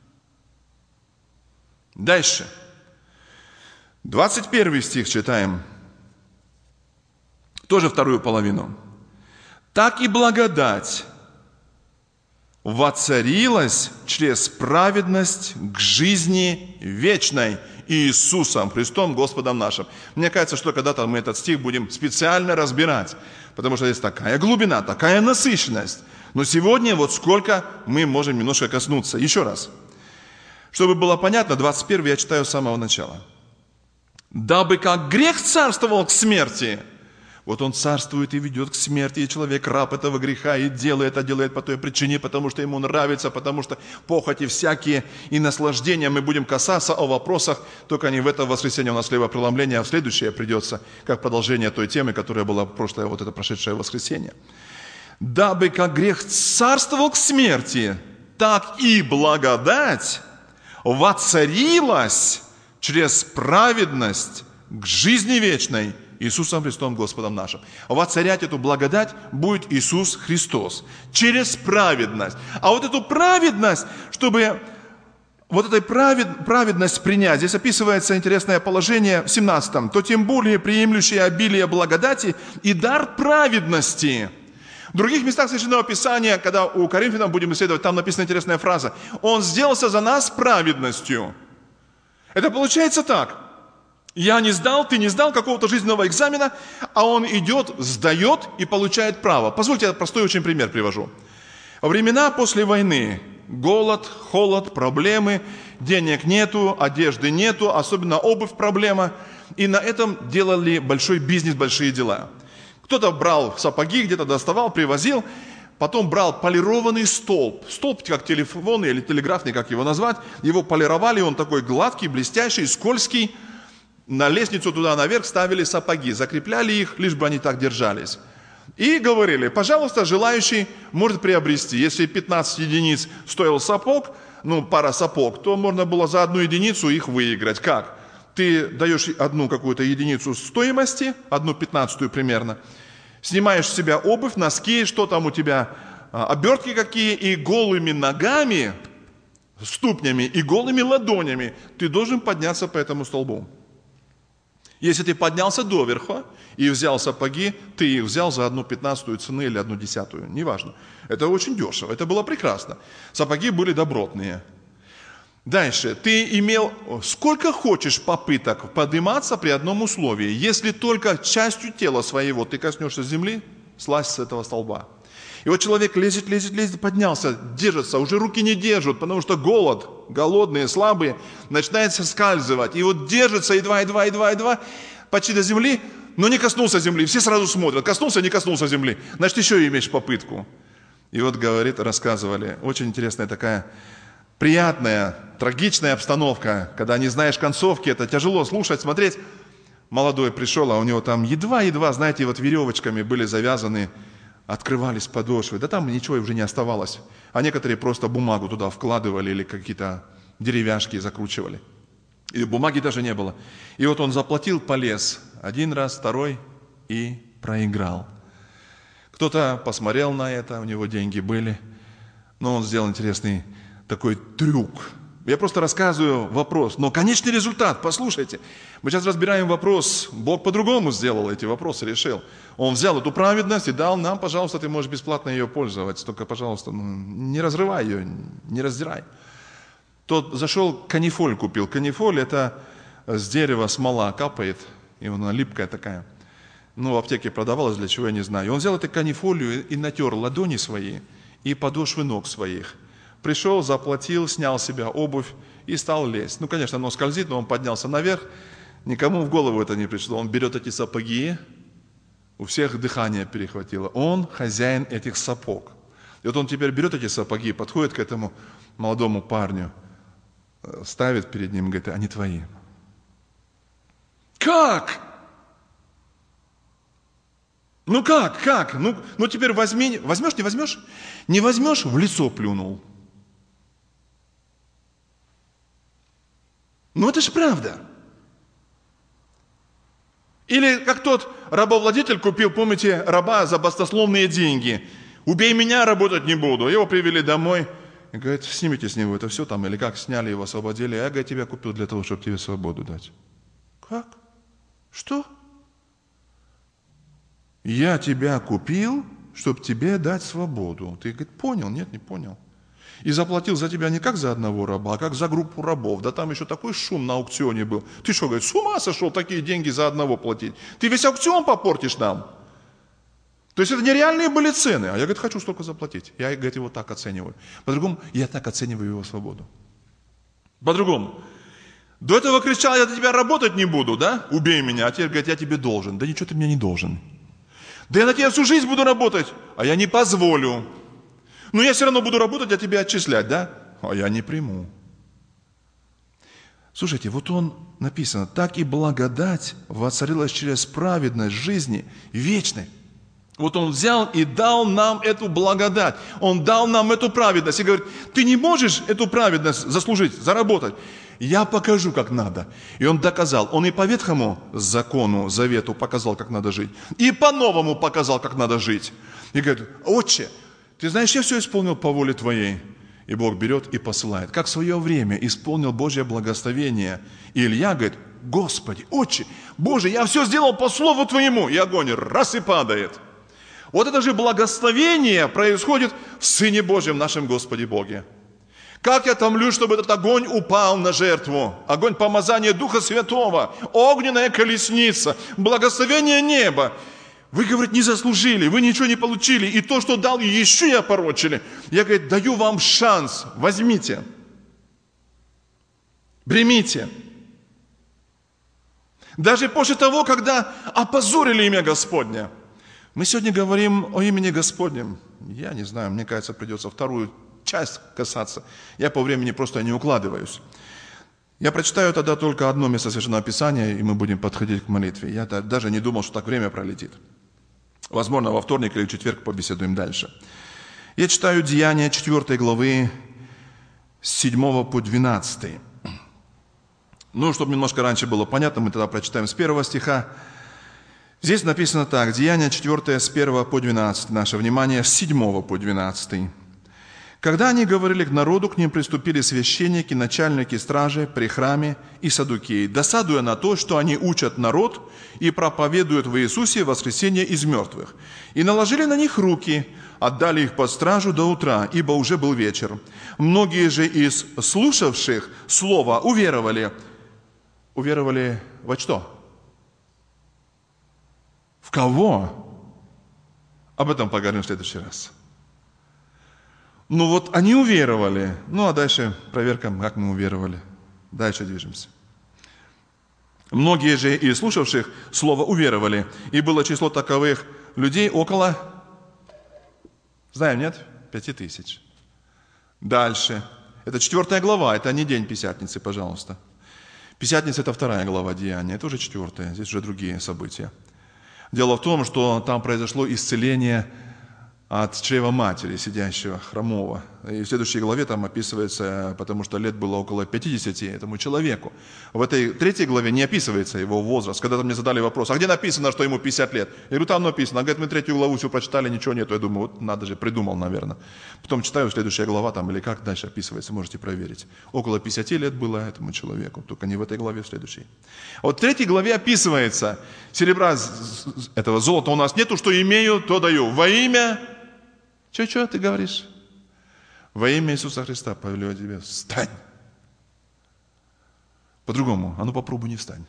Дальше. 21 стих читаем. Тоже вторую половину. «Так и благодать воцарилась через праведность к жизни вечной Иисусом Христом, Господом нашим». Мне кажется, что когда-то мы этот стих будем специально разбирать, потому что есть такая глубина, такая насыщенность. Но сегодня вот сколько мы можем немножко коснуться. Еще раз. Чтобы было понятно, 21 я читаю с самого начала. «Дабы как грех царствовал к смерти». Вот он царствует и ведет к смерти, и человек раб этого греха, и делает по той причине, потому что ему нравится, потому что похоти всякие и наслаждения. Мы будем касаться о вопросах, только не в это воскресенье, у нас хлебопреломление, а в следующее придется, как продолжение той темы, которая была в прошлое, вот это прошедшее воскресенье. «Дабы как грех царствовал к смерти, так и благодать воцарилась через праведность к жизни вечной Иисусом Христом Господом нашим». Воцарять эту благодать будет Иисус Христос через праведность. А вот эту праведность, чтобы вот этой праведность принять, здесь описывается интересное положение в 17-м. «То тем более приемлющее обилие благодати и дар праведности». В других местах Священного Писания, когда у Коринфянам будем исследовать, там написана интересная фраза: «Он сделался за нас праведностью». Это получается так. Я не сдал, ты не сдал какого-то жизненного экзамена, а он идет, сдает и получает право. Позвольте, я простой очень пример привожу. Во времена после войны голод, холод, проблемы, денег нету, одежды нету, особенно обувь проблема. И на этом делали большой бизнес, большие дела. Кто-то брал сапоги, где-то доставал, привозил, потом брал полированный столб. Столб, как телефонный или телеграфный, как его назвать. Его полировали, он такой гладкий, блестящий, скользкий. На лестницу туда наверх ставили сапоги, закрепляли их, лишь бы они так держались. И говорили: пожалуйста, желающий может приобрести. Если 15 единиц стоил сапог, пара сапог, то можно было за одну единицу их выиграть. Как? Ты даешь одну какую-то единицу стоимости, 1/15 примерно, снимаешь с себя обувь, носки, что там у тебя, обертки какие, и голыми ногами, ступнями и голыми ладонями ты должен подняться по этому столбу. Если ты поднялся доверху и взял сапоги, ты их взял за 1/15 цены или 1/10, неважно. Это очень дешево, это было прекрасно. Сапоги были добротные. Дальше, ты имел сколько хочешь попыток подниматься при одном условии. Если только частью тела своего ты коснешься земли, слазь с этого столба. И вот человек лезет, поднялся, держится, уже руки не держат, потому что голод, голодные, слабые, начинает соскальзывать. И вот держится едва, почти до земли, но не коснулся земли. Все сразу смотрят, коснулся, не коснулся земли. Значит, еще имеешь попытку. И вот говорит, рассказывали, очень интересная такая приятная, трагичная обстановка, когда не знаешь концовки, это тяжело слушать, смотреть. Молодой пришел, а у него там едва, знаете, вот веревочками были завязаны, открывались подошвы, да там ничего уже не оставалось. А некоторые просто бумагу туда вкладывали или какие-то деревяшки закручивали. И бумаги даже не было. И вот он заплатил, полез. Один раз, второй и проиграл. Кто-то посмотрел на это, у него деньги были, но он сделал интересный такой трюк. Я просто рассказываю вопрос, но конечный результат, послушайте. Мы сейчас разбираем вопрос, Бог по-другому сделал эти вопросы, решил. Он взял эту праведность и дал нам, пожалуйста, ты можешь бесплатно ее пользоваться, только, пожалуйста, не разрывай ее, не раздирай. Тот зашел, канифоль купил. Канифоль – это с дерева смола капает, и она липкая такая. В аптеке продавалась, для чего, я не знаю. И он взял эту канифолию и натер ладони свои и подошвы ног своих. Пришел, заплатил, снял с себя обувь и стал лезть. Конечно, оно скользит, но он поднялся наверх. Никому в голову это не пришло. Он берет эти сапоги, у всех дыхание перехватило. Он хозяин этих сапог. И вот он теперь берет эти сапоги, подходит к этому молодому парню, ставит перед ним и говорит, они твои. Как? Как? Теперь возьми, возьмешь, не возьмешь? Не возьмешь, в лицо плюнул. Это же правда. Или как тот рабовладелец купил, помните, раба за баснословные деньги. Убей меня, работать не буду. Его привели домой. И говорит, снимите с него это все там, или как, сняли его, освободили. Я, говорит, тебя купил для того, чтобы тебе свободу дать. Как? Что? Я тебя купил, чтобы тебе дать свободу. Ты, говорит, понял? Нет, не понял. И заплатил за тебя не как за одного раба, а как за группу рабов. Да там еще такой шум на аукционе был. Ты что, говорит, с ума сошел такие деньги за одного платить? Ты весь аукцион попортишь нам. То есть это нереальные были цены. А я, говорит, хочу столько заплатить. Я, говорит, его так оцениваю. По-другому, я так оцениваю его свободу. По-другому. До этого кричал, я за тебя работать не буду, да? Убей меня. А теперь, говорит, я тебе должен. Да ничего ты мне не должен. Да я на тебя всю жизнь буду работать, а я не позволю. Но я все равно буду работать, а тебе отчислять, да? А я не приму. Слушайте, вот он написано, так и благодать воцарилась через праведность жизни вечной. Вот он взял и дал нам эту благодать. Он дал нам эту праведность. И говорит, ты не можешь эту праведность заслужить, заработать. Я покажу, как надо. И он доказал. Он и по ветхому закону, завету показал, как надо жить. И по новому показал, как надо жить. И говорит, отче, ты знаешь, я все исполнил по воле твоей. И Бог берет и посылает. Как в свое время исполнил Божье благословение. И Илья говорит, Господи, отче, Боже, я все сделал по слову твоему. И огонь раз и падает. Вот это же благословение происходит в Сыне Божьем, нашем Господе Боге. Как я томлю, чтобы этот огонь упал на жертву. Огонь помазания Духа Святого. Огненная колесница. Благословение неба. Вы, говорит, не заслужили, вы ничего не получили. И то, что дал, еще и опорочили. Я, говорит, даю вам шанс. Возьмите. Примите. Даже после того, когда опозорили имя Господне. Мы сегодня говорим о имени Господнем. Я не знаю, мне кажется, придется вторую часть касаться. Я по времени просто не укладываюсь. Я прочитаю тогда только одно место Священного Писания, и мы будем подходить к молитве. Я даже не думал, что так время пролетит. Возможно, во вторник или в четверг побеседуем дальше. Я читаю Деяния 4 главы с 7 по 12. Чтобы немножко раньше было понятно, мы тогда прочитаем с 1 стиха. Здесь написано так, Деяния 4 с 1 по 12. Наше внимание с 7 по 12. Когда они говорили к народу, к ним приступили священники, начальники стражи при храме и саддукеи, досадуя на то, что они учат народ и проповедуют в Иисусе воскресение из мертвых. И наложили на них руки, отдали их под стражу до утра, ибо уже был вечер. Многие же из слушавших слово уверовали. Уверовали во что? В кого? Об этом поговорим в следующий раз. Ну вот они уверовали. Ну а дальше проверка, как мы уверовали. Дальше движемся. Многие же из слушавших слово уверовали, и было число таковых людей около, знаем, нет? 5000. Дальше. Это 4 глава, это не день Пятидесятницы, пожалуйста. Пятидесятница – это 2 глава Деяния, это уже 4, здесь уже другие события. Дело в том, что там произошло исцеление от чрева матери, сидящего, хромого. И в следующей главе там описывается, потому что лет было около 50 этому человеку. В этой 3 главе не описывается его возраст. Когда-то мне задали вопрос, а где написано, что ему 50 лет? Я говорю, там написано. Он говорит, мы 3 главу все прочитали, ничего нету. Я думаю, вот надо же, придумал, наверное. Потом читаю, следующая глава там, или как дальше описывается, можете проверить. Около 50 лет было этому человеку, только не в этой главе, в следующей. А вот в 3 главе описывается, серебра, этого золота у нас нету, что имею, то даю. Во имя... Че ты говоришь? Во имя Иисуса Христа повелеваю тебе, встань. По-другому, а ну попробуй не встань.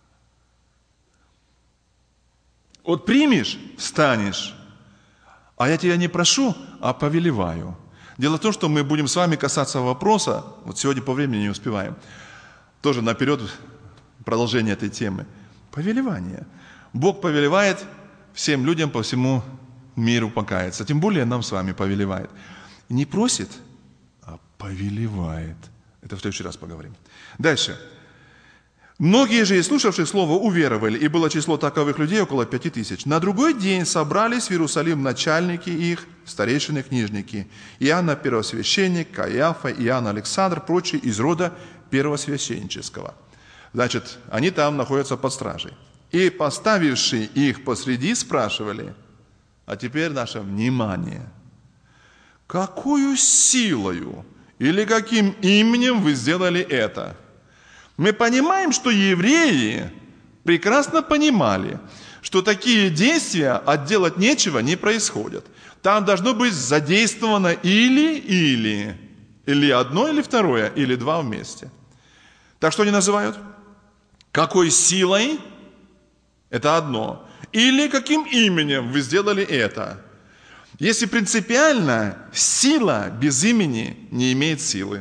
Вот примешь, встанешь. А я тебя не прошу, а повелеваю. Дело в том, что мы будем с вами касаться вопроса, вот сегодня по времени не успеваем, тоже наперед продолжение этой темы. Повелевание. Бог повелевает всем людям по всему миру покаяться. Тем более нам с вами повелевает. Не просит, а повелевает. Это в следующий раз поговорим. Дальше. Многие же, слушавшие слово, уверовали, и было число таковых людей около 5000. На другой день собрались в Иерусалим начальники их, старейшины, книжники, Иоанна первосвященник, Каиафа, Иоанн Александр, прочие из рода первосвященнического. Значит, они там находятся под стражей. И поставившие их посреди, спрашивали, а теперь наше внимание. Какую силою или каким именем вы сделали это? Мы понимаем, что евреи прекрасно понимали, что такие действия от делать нечего не происходят. Там должно быть задействовано или одно, или второе, или два вместе. Так что они называют? Какой силой? Это одно. Или каким именем вы сделали это? Если принципиально, сила без имени не имеет силы.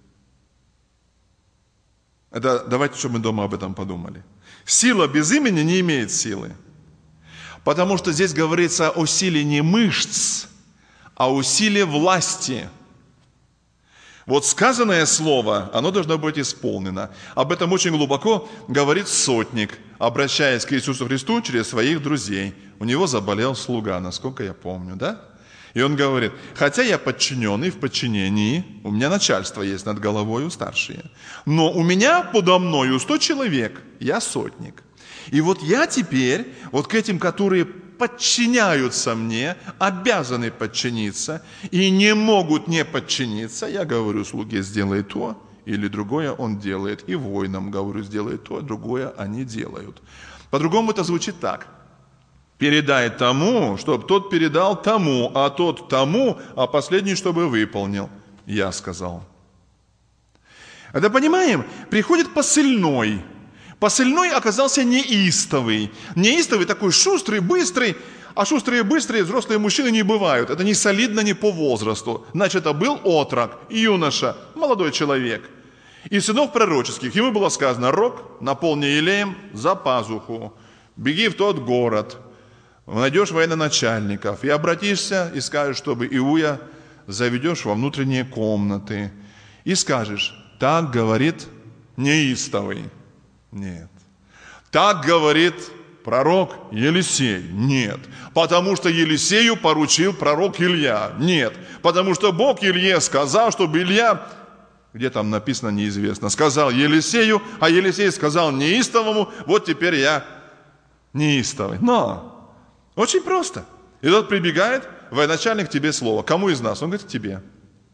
Это давайте, чтобы мы дома об этом подумали. Сила без имени не имеет силы. Потому что здесь говорится о силе не мышц, а о силе власти. Вот сказанное слово, оно должно быть исполнено. Об этом очень глубоко говорит сотник, обращаясь к Иисусу Христу через своих друзей. У него заболел слуга, насколько я помню, да? И он говорит, хотя я подчиненный в подчинении, у меня начальство есть над головою старшие, но у меня подо мною 100 человек, я сотник. И вот я теперь, вот к этим, которые подчиняются мне, обязаны подчиниться и не могут не подчиниться, я говорю слуге, сделай то или другое он делает, и воинам говорю, сделай то, другое они делают. По-другому это звучит так. Передай тому, чтобы тот передал тому, а тот тому, а последний, чтобы выполнил. Я сказал. Это понимаем? Приходит посыльной. Посыльной оказался неистовый. Неистовый такой шустрый, быстрый. А шустрые и быстрые взрослые мужчины не бывают. Это не солидно, не по возрасту. Значит, это был отрок, юноша, молодой человек. Из сынов пророческих ему было сказано, рог наполни елеем за пазуху. Беги в тот город. Найдешь военачальников и обратишься и скажешь, чтобы Иуя заведешь во внутренние комнаты. И скажешь, так говорит неистовый. Нет. Так говорит пророк Елисей. Нет. Потому что Елисею поручил пророк Илья. Нет. Потому что Бог Илье сказал, чтобы Илья, где там написано, неизвестно, сказал Елисею, а Елисей сказал неистовому, вот теперь я неистовый. Но очень просто. И тот прибегает, военачальник тебе слово. Кому из нас? Он говорит, тебе.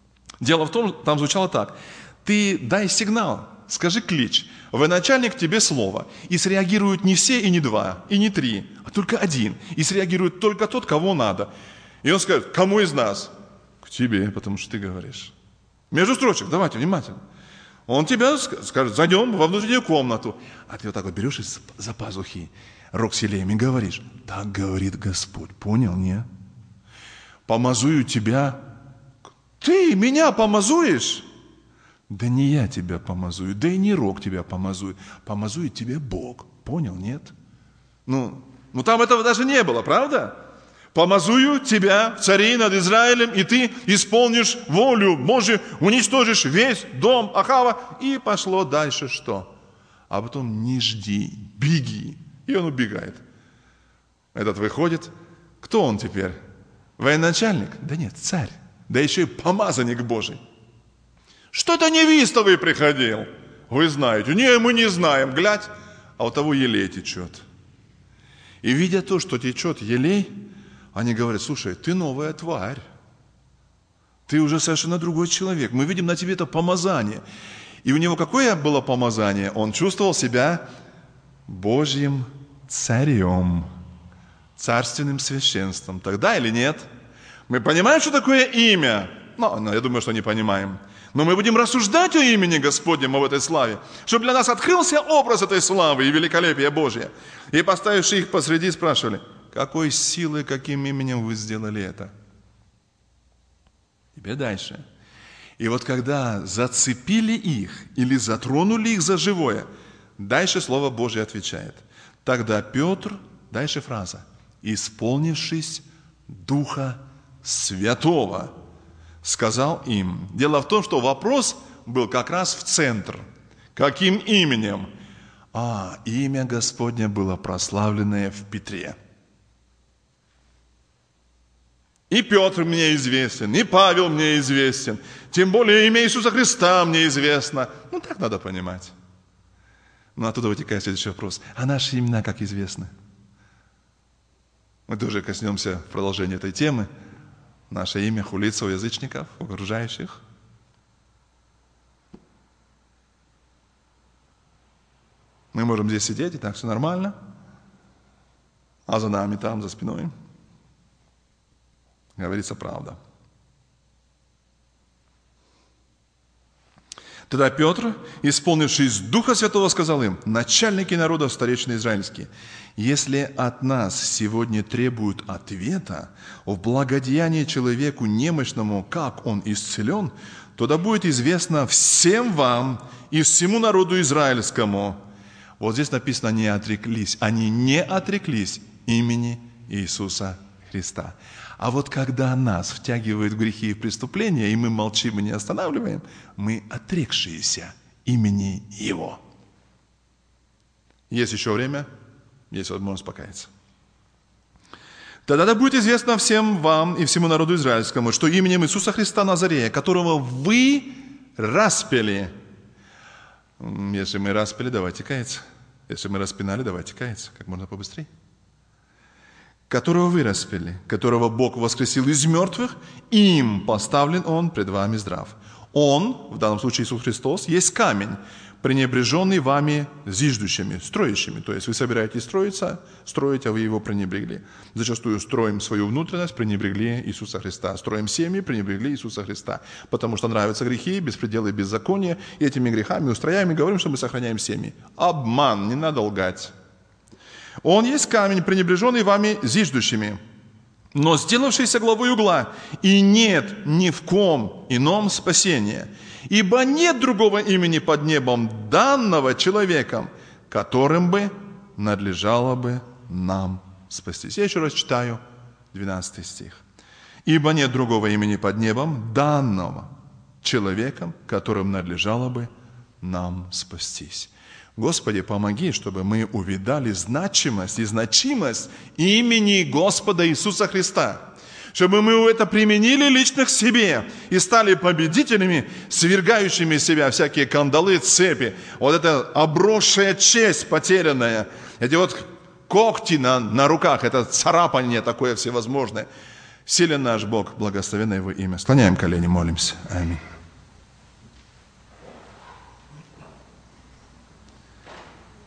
Дело в том, там звучало так. Ты дай сигнал, скажи клич. Военачальник тебе слово. И среагируют не все, и не два, и не три, а только один. И среагирует только тот, кого надо. И он скажет, кому из нас? К тебе, потому что ты говоришь. Между строчек, давайте, внимательно. Он тебе скажет, зайдем во внутреннюю комнату. А ты вот так вот берешь из-за пазухи роксилеем и говоришь, так говорит Господь. Понял, не? Помазую тебя. Ты меня помазуешь? Да не я тебя помазую, да и не рог тебя помазует. Помазует тебе Бог. Понял, нет? Ну там этого даже не было, правда? Помазую тебя в цари над Израилем, и ты исполнишь волю Божию, уничтожишь весь дом Ахава. И пошло дальше что? А потом не жди, беги. И он убегает. Этот выходит. Кто он теперь? Военачальник? Да нет, царь. Да еще и помазанник Божий. Что-то невистовый приходил. Вы знаете. Не, мы не знаем. Глядь, а у того елей течет. И видя то, что течет елей, они говорят, слушай, ты новая тварь. Ты уже совершенно другой человек. Мы видим на тебе это помазание. И у него какое было помазание? Он чувствовал себя Божьим царем, царственным священством. Тогда или нет? Мы понимаем, что такое имя? Я думаю, что не понимаем. Но мы будем рассуждать о имени Господнем, об этой славе, чтобы для нас открылся образ этой славы и великолепия Божия. И поставивши их посреди, спрашивали, какой силой, каким именем вы сделали это? Теперь дальше. И вот когда зацепили их или затронули их за живое, дальше Слово Божье отвечает. Тогда Петр, дальше фраза, исполнившись Духа Святого, сказал им. Дело в том, что вопрос был как раз в центр. Каким именем? Имя Господне было прославленное в Петре. И Петр мне известен, и Павел мне известен. Тем более имя Иисуса Христа мне известно. Так надо понимать. Оттуда вытекает следующий вопрос. А наши имена как известны? Мы тоже коснемся в продолжении этой темы. Наше имя хулится у язычников, у окружающих. Мы можем здесь сидеть, и так все нормально. А за нами там, за спиной, говорится правда. Тогда Петр, исполнившись Духа Святого, сказал им, начальники народов, старейшины израильские, если от нас сегодня требуют ответа в благодеянии человеку немощному, как он исцелен, то да будет известно всем вам и всему народу израильскому. Вот здесь написано, не отреклись. Они не отреклись имени Иисуса Христа. А вот когда нас втягивают в грехи и в преступления, и мы молчим и не останавливаем, мы отрекшиеся имени Его. Есть еще время, есть возможность покаяться. Тогда да будет известно всем вам и всему народу израильскому, что именем Иисуса Христа Назарея, которого вы распяли. Если мы распяли, давайте каяться. Если мы распинали, давайте каяться. Как можно побыстрее. Которого вы распяли, которого Бог воскресил из мертвых, им поставлен Он пред вами здрав. Он, в данном случае Иисус Христос, есть камень, пренебреженный вами зиждущими, строящими. То есть вы собираетесь строить, а вы его пренебрегли. Зачастую строим свою внутренность, пренебрегли Иисуса Христа. Строим семьи, пренебрегли Иисуса Христа. Потому что нравятся грехи, беспределы, беззакония. И этими грехами устрояем и говорим, что мы сохраняем семьи. Обман, не надо лгать. Он есть камень, пренебреженный вами зиждущими, но сделавшийся главой угла, и нет ни в ком ином спасения. Ибо нет другого имени под небом, данного человеком, которым бы надлежало бы нам спастись. Я еще раз читаю 12 стих. Ибо нет другого имени под небом, данного человеком, которым надлежало бы нам спастись. Господи, помоги, чтобы мы увидали значимость и значимость имени Господа Иисуса Христа. Чтобы мы это применили лично к себе и стали победителями, свергающими из себя всякие кандалы, цепи. Вот эта обросшая честь потерянная, эти вот когти на руках, это царапание такое всевозможное. Силен наш Бог, благословенное Его имя. Склоняем колени, молимся. Аминь.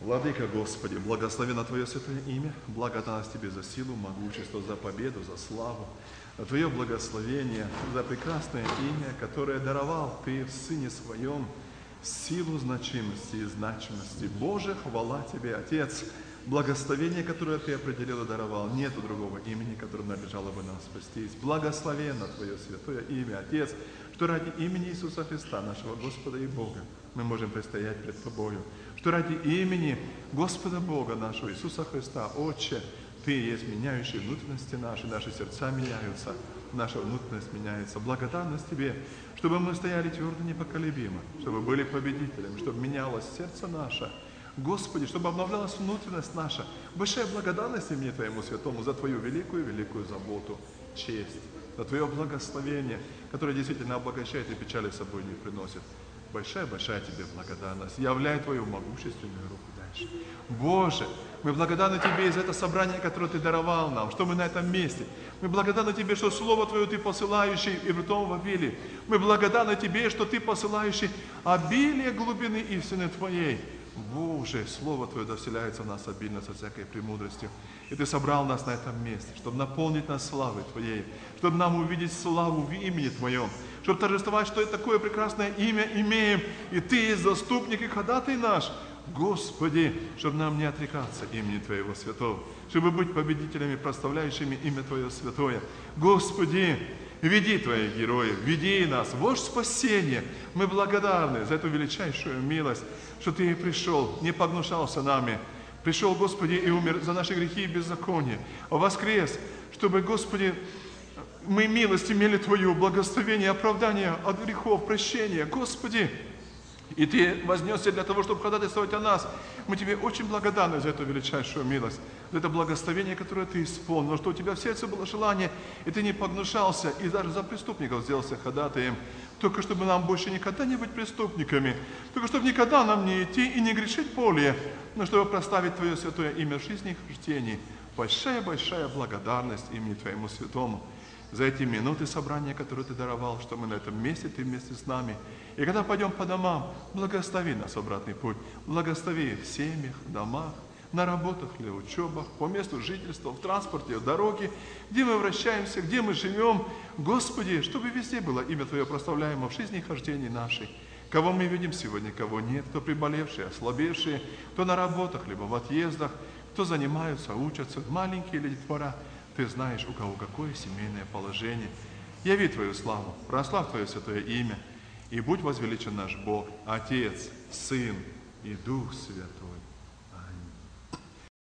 Владыка Господи, благословенно Твое святое имя, благодарность Тебе за силу, могущество, за победу, за славу, за Твое благословение, за прекрасное имя, которое даровал Ты в Сыне Своем, силу значимости и значимости. Боже, хвала Тебе, Отец, благословение, которое Ты определил и даровал. Нету другого имени, которым надлежало бы нам спастись. Благословенно Твое святое имя, Отец, что ради имени Иисуса Христа, нашего Господа и Бога, мы можем предстоять пред Тобою. Что ради имени Господа Бога нашего Иисуса Христа, Отче, Ты есть меняющий внутренности наши сердца меняются, наша внутренность меняется. Благодарность Тебе, чтобы мы стояли твердо непоколебимо, чтобы были победителями, чтобы менялось сердце наше. Господи, чтобы обновлялась внутренность наша. Большая благодарность имени Твоему Святому за Твою великую заботу, честь, за Твое благословение, которое действительно обогащает и печали с собой не приносит. Большая Тебе благодарность. Являй Твою могущественную руку дальше. Боже, мы благодарны Тебе за это собрание, которое Ты даровал нам, что мы на этом месте. Мы благодарны Тебе, что Слово Твое Ты посылающий и ртом в обилии. Мы благодарны Тебе, что Ты посылающий обилие глубины истины Твоей. Боже, Слово Твое доселяется в нас обильно со всякой премудростью. И Ты собрал нас на этом месте, чтобы наполнить нас славой Твоей, чтобы нам увидеть славу в имени Твоем, чтобы торжествовать, что это такое прекрасное имя имеем, и Ты есть заступник и ходатай наш. Господи, чтобы нам не отрекаться имени Твоего Святого, чтобы быть победителями, прославляющими имя Твое Святое. Господи, веди Твоих героев, веди нас, вождь спасения. Мы благодарны за эту величайшую милость, что Ты пришел, не погнушался нами, пришел, Господи, и умер за наши грехи и беззакония, воскрес, чтобы, Господи, мы милость имели Твою, благословение, оправдание от грехов, прощение. Господи, и Ты вознесся для того, чтобы ходатайствовать о нас. Мы Тебе очень благодарны за эту величайшую милость, за это благословение, которое Ты исполнил, что у Тебя в сердце было желание, и Ты не погнушался, и даже за преступников сделался ходатаем. Только чтобы нам больше никогда не быть преступниками, только чтобы никогда нам не идти и не грешить более, но чтобы прославить Твое святое имя в жизни и хождении. Большая благодарность имени Твоему Святому за эти минуты собрания, которые Ты даровал, что мы на этом месте, Ты вместе с нами. И когда пойдем по домам, благослови нас обратный путь, благослови в семьях, в домах, на работах или учебах, по месту жительства, в транспорте, в дороге, где мы вращаемся, где мы живем. Господи, чтобы везде было имя Твое прославляемо в жизни и хождении нашей. Кого мы видим сегодня, кого нет, кто приболевшие, ослабевшие, кто на работах, либо в отъездах, кто занимаются, учатся, маленькие или детвора. Ты знаешь, у кого какое семейное положение. Яви Твою славу, прославь Твое святое имя, и будь возвеличен наш Бог, Отец, Сын и Дух Святой.